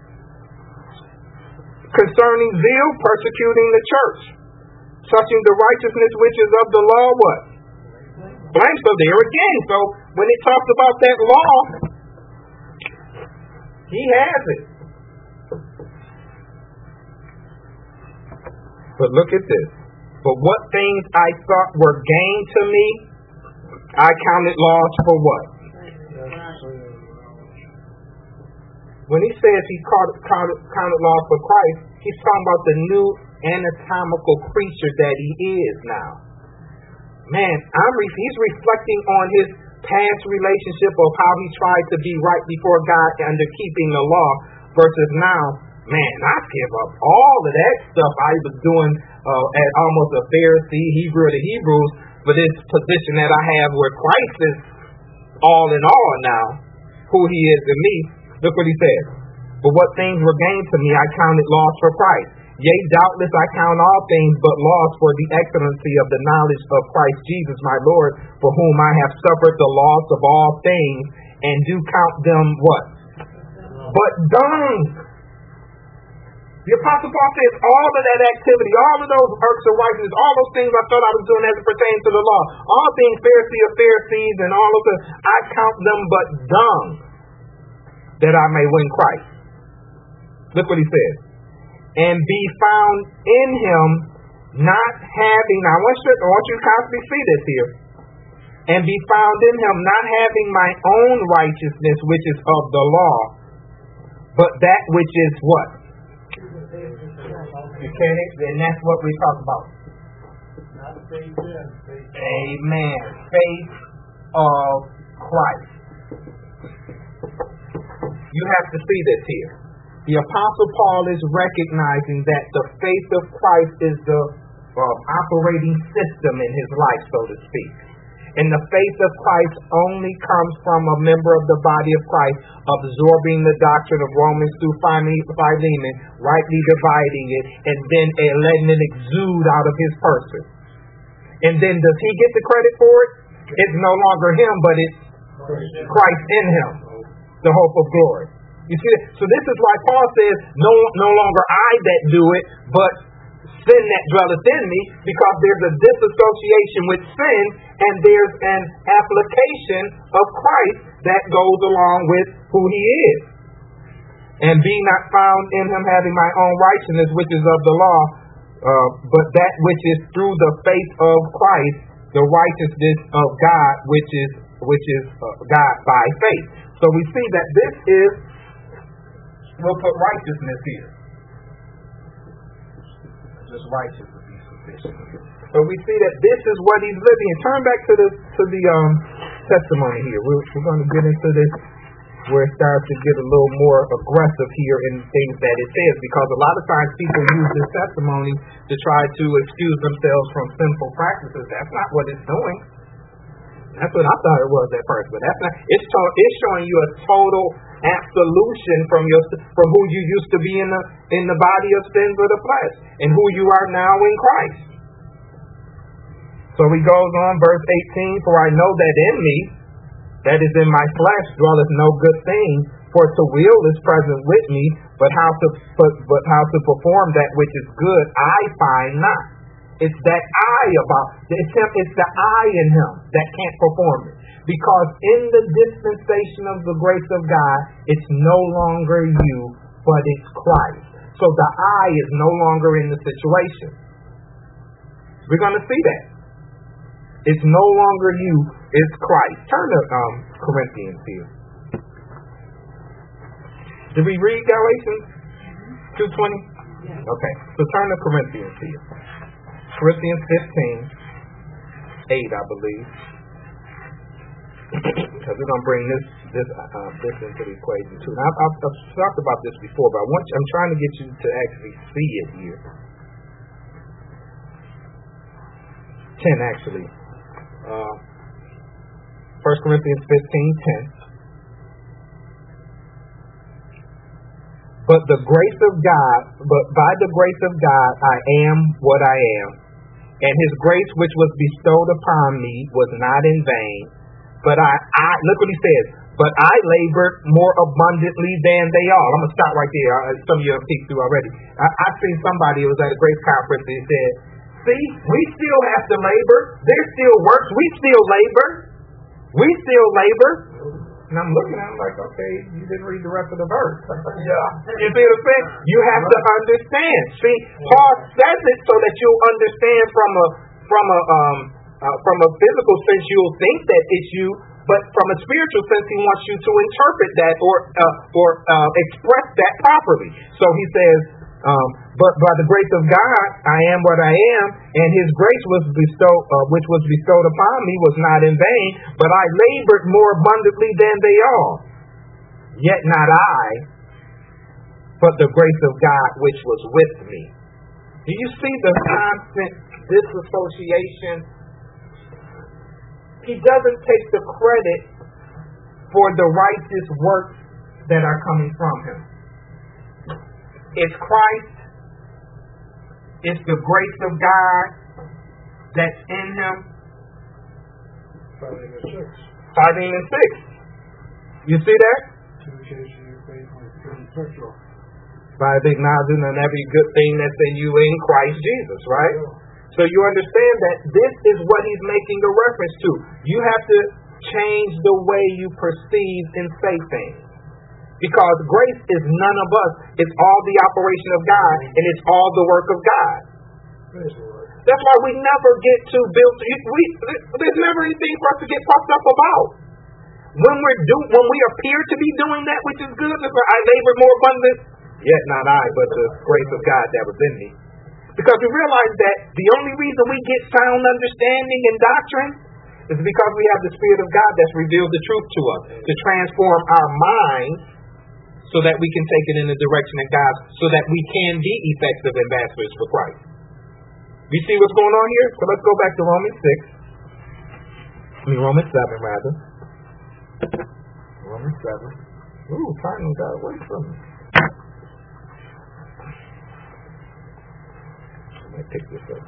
B: concerning zeal, persecuting the church, touching the righteousness which is of the law. What? Blame. So there again. So when it talks about that law, he has it. But look at this. But what things I thought were gain to me, I counted loss for what? When he says he counted loss for Christ, he's talking about the new anatomical creature that he is now. Man, he's reflecting on his past relationship of how he tried to be right before God under keeping the law versus now. Man, I give up all of that stuff I was doing as almost a Pharisee, Hebrew of the Hebrews, for this position that I have where Christ is all in all now, who he is in me. Look what he says. But what things were gained to me, I counted loss for Christ. Yea, doubtless I count all things but loss for the excellency of the knowledge of Christ Jesus my Lord, for whom I have suffered the loss of all things, and do count them what? But dung. The Apostle Paul says all of that activity, all of those works of righteousness, all those things I thought I was doing as it pertains to the law, all things Pharisee of Pharisees and all of them, I count them but dung, that I may win Christ. Look what he says. And be found in him, not having, now I want you to constantly see this here, and be found in him, not having my own righteousness, which is of the law, but that which is what? And that's what we talk about. Amen. Faith of Christ. You have to see this here. The Apostle Paul is recognizing that the faith of Christ is the operating system in his life, so to speak. And the faith of Christ only comes from a member of the body of Christ absorbing the doctrine of Romans through Philemon, rightly dividing it, and then letting it exude out of his person. And then does he get the credit for it? It's no longer him, but it's Christ in him, the hope of glory. You see that? So this is why Paul says, no longer I that do it, but sin that dwelleth in me, because there's a disassociation with sin, and there's an application of Christ that goes along with who he is. And be not found in him having my own righteousness, which is of the law, but that which is through the faith of Christ, the righteousness of God, which is God by faith. So we see that this is, we'll put righteousness here. Just righteous would be sufficient. So we see that this is what he's living. And turn back to the testimony here. We're going to get into this where it starts to get a little more aggressive here in things that it says, because a lot of times people use this testimony to try to excuse themselves from sinful practices. That's not what it's doing. That's what I thought it was at first, but that's not. It's showing you a total absolution from who you used to be in the body of sins of the flesh, and who you are now in Christ. So he goes on, verse 18, for I know that in me, that is in my flesh, dwelleth no good thing, for to will is present with me, but how to perform that which is good I find not. It's that it's the I in him that can't perform it. Because in the dispensation of the grace of God, it's no longer you, but it's Christ. So the I is no longer in the situation. We're going to see that. It's no longer you, it's Christ. Turn to Corinthians here. Did we read Galatians 2:20? Yeah. Okay, so turn to Corinthians here. Corinthians 15:8, I believe. Because we're going to bring this into the equation too. Now, I've talked about this before, but I'm trying to get you to actually see it here. 10 actually. 1 Corinthians 15:10. But by the grace of God, I am what I am. And his grace which was bestowed upon me was not in vain. But I look what he says. But I labored more abundantly than they all. I'm going to stop right there. Some of you have peeked through already. I've seen somebody who was at a grace conference and he said, see, we still have to labor. There's still work. We still labor. We still labor. And I'm looking at him like, okay, you didn't read the rest of the verse. Yeah. You see what I'm saying? You have to understand. See, Paul says it so that you'll understand from a physical sense, you'll think that it's you, but from a spiritual sense, he wants you to interpret that or express that properly. So he says, but by the grace of God, I am what I am, and his grace which was bestowed upon me was not in vain, but I labored more abundantly than they all. Yet not I, but the grace of God which was with me. Do you see the constant disassociation? He doesn't take the credit for the righteous works that are coming from him. It's Christ. It's the grace of God that's in him.
A: Philemon
B: 6. You see that? By acknowledging on every good thing that's in you in Christ Jesus, right? So you understand that this is what he's making a reference to. You have to change the way you perceive and say things. Because grace is none of us. It's all the operation of God, and it's all the work of God. That's why we never get to build. There's never anything for us to get puffed up about. When we appear to be doing that which is good, I labor more abundant. Yet not I, but the grace of God that was in me. Because we realize that the only reason we get sound understanding and doctrine It's because we have the Spirit of God that's revealed the truth to us, to transform our minds so that we can take it in the direction of God, so that we can be effective ambassadors for Christ. You see what's going on here? So let's go back to Romans 7 rather. Romans 7. Ooh, time got away from me. Let me pick this up.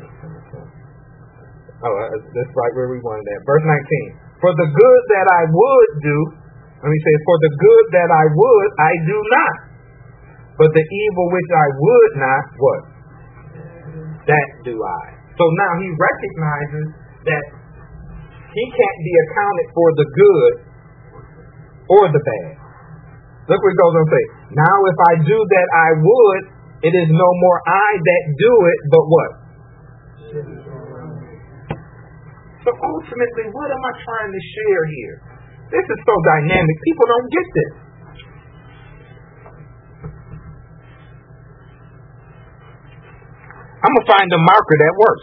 B: That's right where we wanted that. Verse 19. For the good that I would do, let me say, for the good that I would, I do not. But the evil which I would not, what? That do I. So now he recognizes that he can't be accounted for the good or the bad. Look what he goes on to say. Now if I do that I would, it is no more I that do it, but what? So ultimately, what am I trying to share here? This is so dynamic. People don't get this. I'm going to find a marker that works.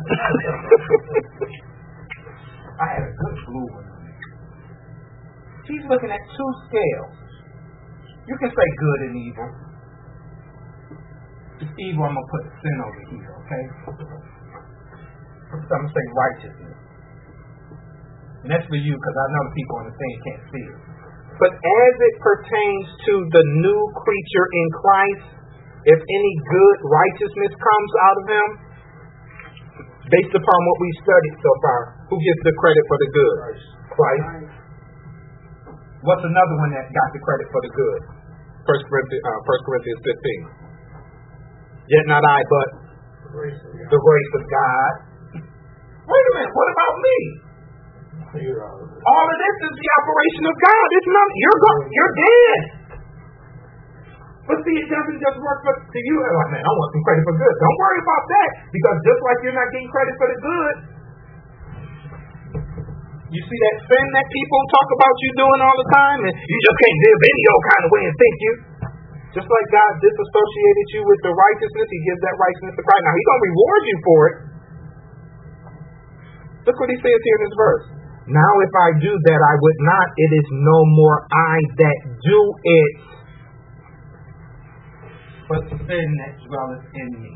B: I had a good blue one. He's looking at two scales. You can say good and evil. It's evil, I'm going to put sin over here, okay? So I'm going to say righteousness. And that's for you, because I know the people on the thing can't see it. But as it pertains to the new creature in Christ, if any good righteousness comes out of him, based upon what we've studied so far, who gets the credit for the good? Christ. What's another one that got the credit for the good? 1 Corinthians 15. Yet not I, but the grace of God. Wait a minute, what about me? All of this is the operation of God. It's not you're dead. But see, it doesn't just work to you. Like, man, I want some credit for good. Don't worry about that, because just like you're not getting credit for the good, you see that sin that people talk about you doing all the time, and you just can't live any old kind of way and think you. Just like God disassociated you with the righteousness, he gives that righteousness to Christ. Now, he's going to reward you for it. Look what he says here in this verse. Now, if I do that I would not, it is no more I that do it, but sin that dwelleth in me.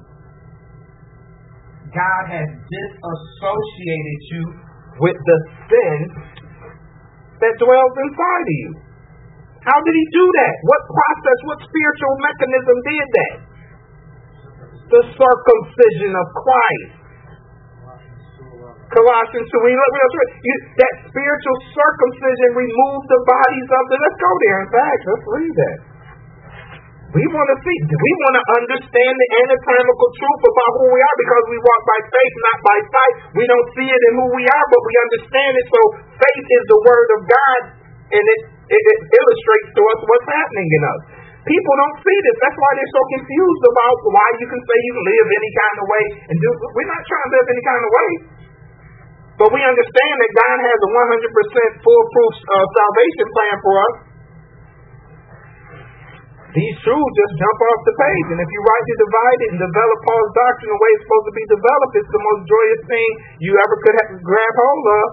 B: God has disassociated you with the sin that dwells inside of you. How did he do that? What process, what spiritual mechanism did that? The circumcision of Christ. Colossians 2. That spiritual circumcision removed the bodies of the... Let's go there. In fact, let's read that. We want to understand the anatomical truth about who we are, because we walk by faith, not by sight. We don't see it in who we are, but we understand it. So faith is the word of God, and it illustrates to us what's happening in us. People don't see this. That's why they're so confused about why you can say you can live any kind of way and do. We're not trying to live any kind of way. But we understand that God has a 100% foolproof salvation plan for us. These truths just jump off the page. And if you rightly divide it and develop Paul's doctrine the way it's supposed to be developed, it's the most joyous thing you ever could have grab hold of.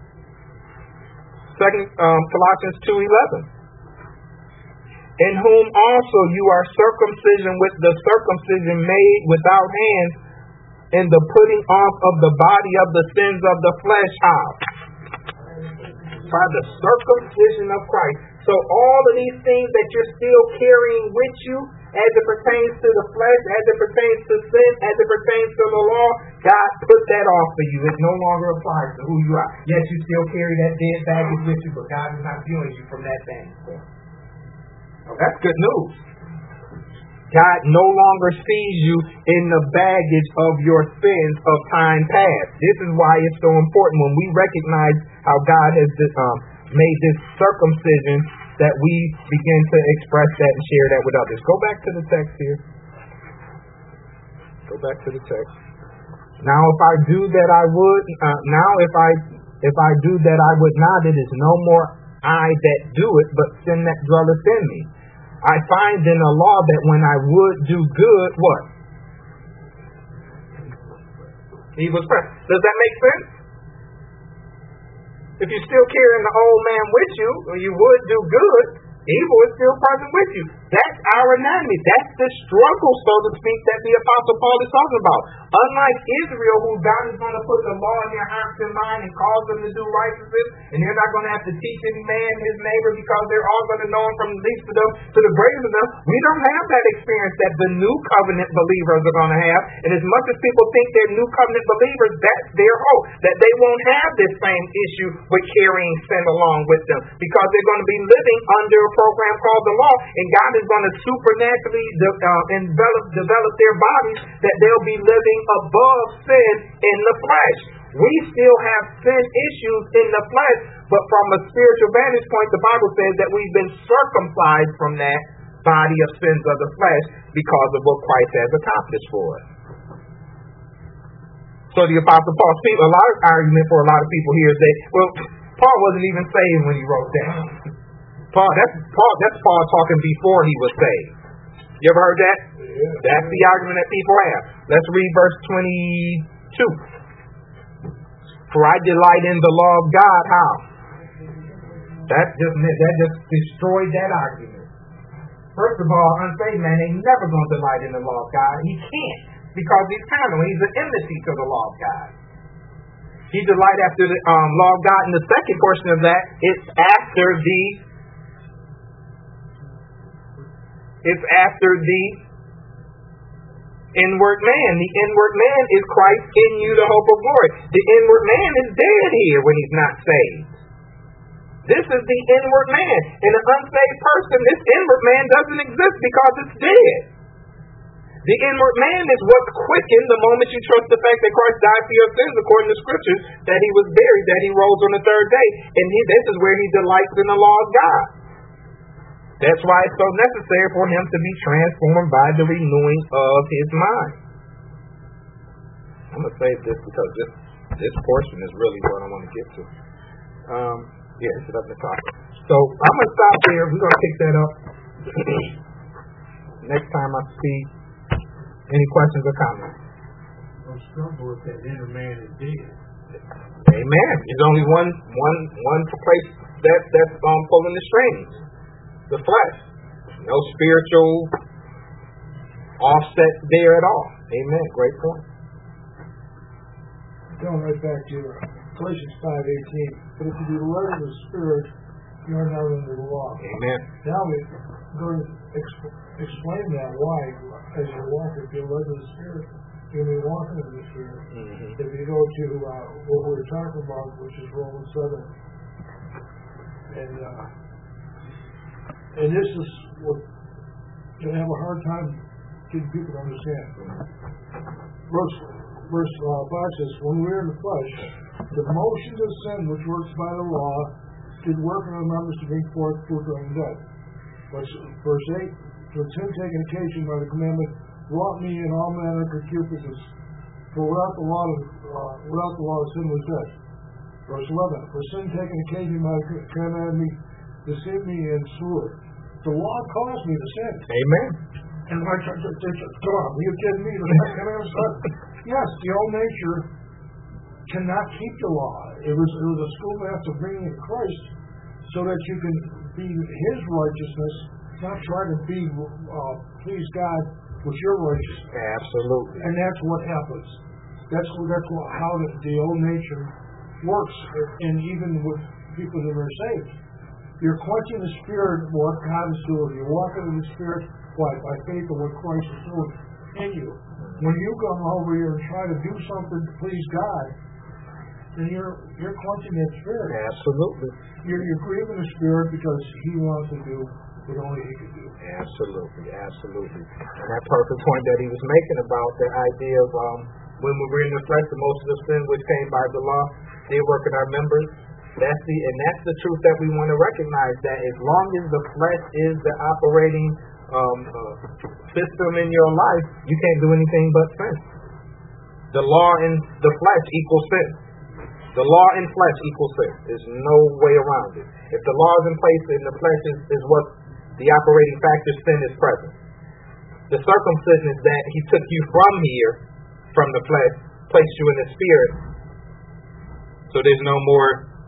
B: Colossians 2:11. In whom also you are circumcision with the circumcision made without hands, in the putting off of the body of the sins of the flesh. How? By the circumcision of Christ. So all of these things that you're still carrying with you, as it pertains to the flesh, as it pertains to sin, as it pertains to the law, God put that off for you. It no longer applies to who you are. Yes, you still carry that dead baggage with you, but God is not viewing you from that thing. Oh, that's good news. God no longer sees you in the baggage of your sins of time past. This is why it's so important when we recognize how God has made this circumcision, that we begin to express that and share that with others. Go back to the text here. Go back to the text. Now, if I do that I would, if I do that I would not, it is no more I that do it, but sin that dwelleth in me. I find in the law that when I would do good, what? He was present. Does that make sense? If you're still carrying the old man with you, or you would do good, evil is still present with you. That's our anatomy. That's the struggle, so to speak, that the Apostle Paul is talking about. Unlike Israel, who God is going to put the law in their hearts and mind and cause them to do righteousness, and they're not going to have to teach any man his neighbor because they're all going to know him from the least of them to the greatest of them. We don't have that experience that the new covenant believers are going to have. And as much as people think they're new covenant believers, that's their hope, that they won't have this same issue with carrying sin along with them, because they're going to be living under a program called the law, and God is going to supernaturally develop their bodies that they'll be living above sin in the flesh. We still have sin issues in the flesh, but from a spiritual vantage point, the Bible says that we've been circumcised from that body of sins of the flesh because of what Christ has accomplished for us. So the Apostle Paul, a lot of argument for a lot of people here is that, well, Paul wasn't even saved when he wrote that. That's Paul talking before he was saved. You ever heard that?
A: Yeah.
B: That's the argument that people have. Let's read verse 22. For I delight in the law of God. How? That just destroyed that argument. First of all, unsaved man ain't never going to delight in the law of God. He can't, because he's carnal. He's an enmity to the law of God. He delight after the law of God. And the second portion of that, it's after the inward man. The inward man is Christ in you, the hope of glory. The inward man is dead here when he's not saved. This is the inward man. In an unsaved person, this inward man doesn't exist because it's dead. The inward man is what's quickened the moment you trust the fact that Christ died for your sins according to Scriptures, that he was buried, that he rose on the third day. And this is where he delights in the law of God. That's why it's so necessary for him to be transformed by the renewing of his mind. I'm going to save this because this portion is really what I want to get to. It's up the top. So I'm going to stop there. We're going to pick that up next time I speak. Any questions or comments?
C: Don't stumble if that inner man is dead.
B: Amen. There's only one place that's pulling the strings. The flesh. No spiritual offset there at all. Amen. Great point.
A: Going right back to Galatians 5:18. But if you be led of the Spirit, you are not under the law.
B: Amen.
A: Now we're going to explain that why, as you walk, if you're led of the Spirit, you're going to be walking in the Spirit. Mm-hmm. If you go to what we're talking about, which is Romans 7, and this is what you have a hard time getting people to understand. Verse 5 says, when we are in the flesh, the motions of sin which works by the law did work in our members to bring forth fruit during death. Verse 8, for sin taken occasion by the commandment wrought me in all manner of concupiscence, for without the law sin was death. Verse 11, for sin taken occasion by the commandment deceived me and slew it. The law caused me to sin.
B: Amen.
A: And I come on, are you kidding me? Yes, the old nature cannot keep the law. It was a schoolmaster bringing in Christ so that you can be his righteousness, not try to please God with your righteousness.
B: Absolutely.
A: And that's what happens. That's how the old nature works, and even with people that are saved. You're quenching the Spirit, what God is doing. You're walking in the Spirit, by faith in what Christ is doing in you. When you come over here and try to do something to please God, then you're quenching that Spirit.
B: Absolutely.
A: You're grieving the Spirit because He wants to do what only He can do.
B: Absolutely. And that perfect point that he was making about the idea of when we were in the flesh, the motions of sin which came by the law, they work in our members. That's the truth that we want to recognize, that as long as the flesh is the operating system in your life, you can't do anything but sin. The law in the flesh equals sin. The law in flesh equals sin. There's no way around it. If the law is in place and the flesh is what the operating factor, sin is present. The circumcision is that he took you from here, from the flesh, placed you in the spirit. So there's no more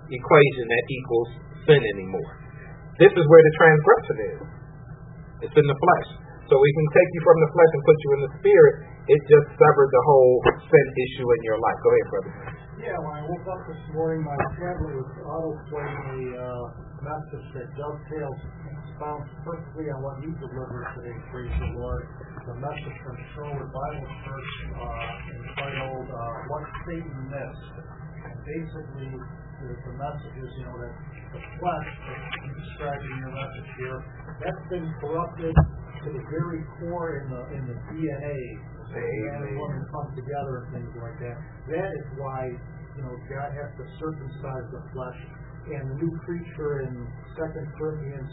B: equation that equals sin anymore. This is where the transgression is. It's in the flesh. So we can take you from the flesh and put you in the spirit. It just severed the whole sin issue in your life. Go ahead, brother.
A: Yeah, when I woke up this morning, my tablet was auto-playing a message that dovetails, expounds perfectly on what you delivered today, praise the Lord. The message from Sherwood Bible Church entitled, What Satan Missed. And basically, the message is, that the flesh, that you described in your message here, that's been corrupted to the very core in the DNA. Man and woman come together and things like that. That is why, God has to circumcise the flesh. And the new creature in 2 Corinthians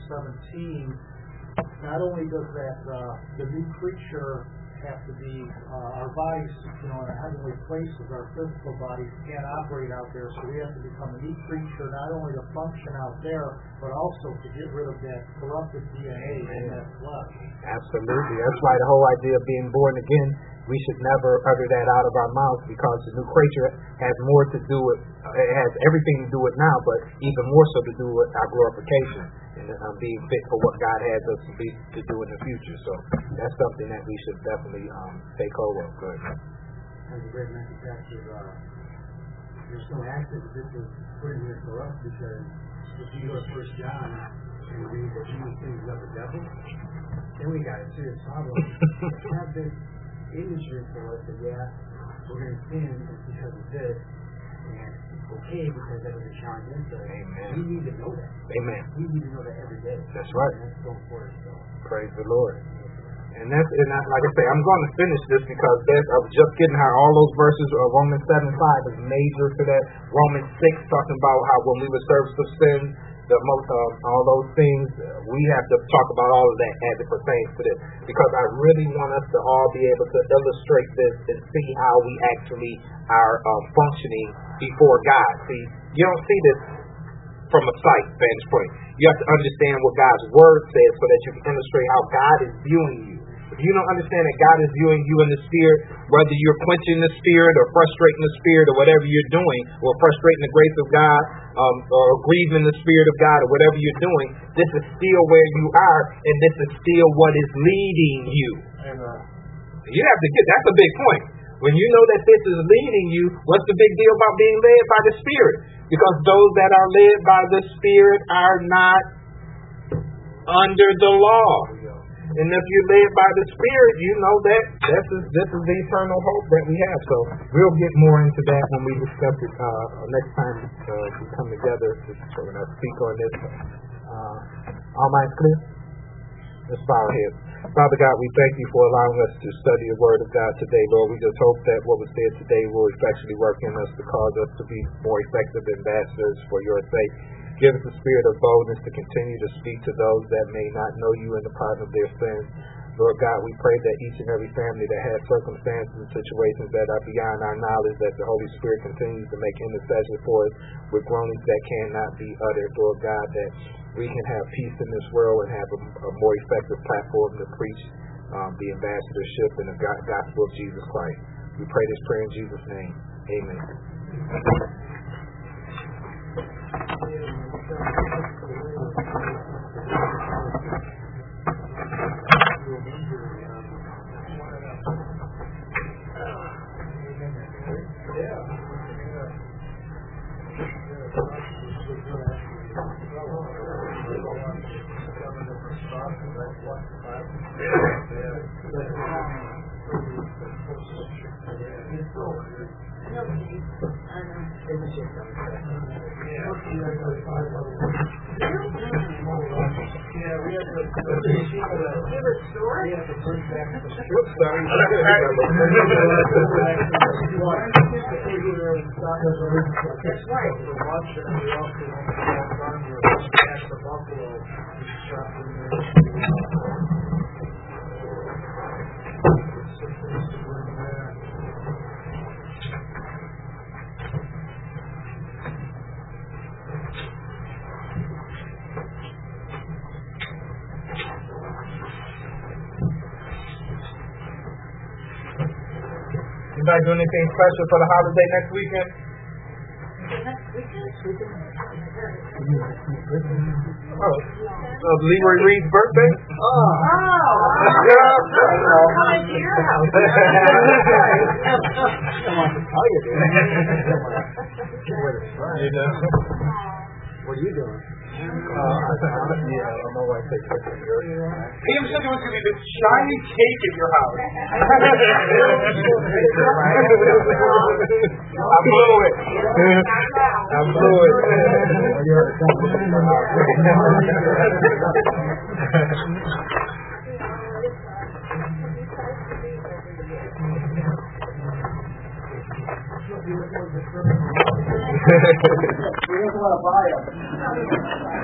A: 5:17, not only does that the new creature have to be our bodies, in a heavenly places, our physical bodies can't operate out there, so we have to become a new creature, not only to function out there, but also to get rid of that corrupted DNA in that flesh.
B: Absolutely. That's why the whole idea of being born again, we should never utter that out of our mouths, because the new creature has more to do with, it has everything to do with now, but even more so to do with our glorification and being fit for what God has us to do in the future. So that's something that we should definitely take hold of. Good.
C: As a great manufacturer, there's no accident that this was put in here for us, because if you go to 1 John and read that these things of the devil, then we got a serious problem. Have this imagery for us that, we're going to sin because of this, and it's okay because that was a challenge into it.
B: Amen.
C: We need to know that.
B: Amen.
C: We need to know that every day.
B: That's right.
C: And that's so important. So.
B: Praise the Lord. And like I say, I'm going to finish this because I was just getting how all those verses, Romans 7:5 is major to that. Romans 6 talking about how when we were servants of sin, all those things, we have to talk about all of that as it pertains to this, because I really want us to all be able to illustrate this and see how we actually are functioning before God. See, you don't see this from a sight vantage point. You have to understand what God's word says so that you can illustrate how God is viewing you. If you don't understand that God is viewing you in the spirit, whether you're quenching the spirit or frustrating the spirit or whatever you're doing, or frustrating the grace of God, or grieving the spirit of God, or whatever you're doing, this is still where you are, and this is still what is leading you.
A: Amen.
B: You have to get, that's a big point. When you know that this is leading you, what's the big deal about being led by the Spirit? Because those that are led by the Spirit are not under the law. And if you're led by the Spirit, you know that this is the eternal hope that we have. So we'll get more into that when we discuss it next time we come together to speak on this. All minds clear? Let's bow our heads. Father God, we thank you for allowing us to study the Word of God today, Lord. We just hope that what was said today will effectually work in us to cause us to be more effective ambassadors for your sake. Give us the spirit of boldness to continue to speak to those that may not know you in the pardon of their sins. Lord God, we pray that each and every family that has circumstances and situations that are beyond our knowledge, that the Holy Spirit continues to make intercession for us with groanings that cannot be uttered. Lord God, that we can have peace in this world and have a more effective platform to preach the ambassadorship and the gospel of Jesus Christ. We pray this prayer in Jesus' name. Amen. Anybody doing anything special for the holiday next weekend? Leroy Reed's birthday?
D: Coming to your house.
B: You know?
C: What are you doing?
B: My wife takes pictures.
E: Liam said there was going to be this shiny cake at your house.
B: I blew it. I blew it.
C: We don't want to buy them.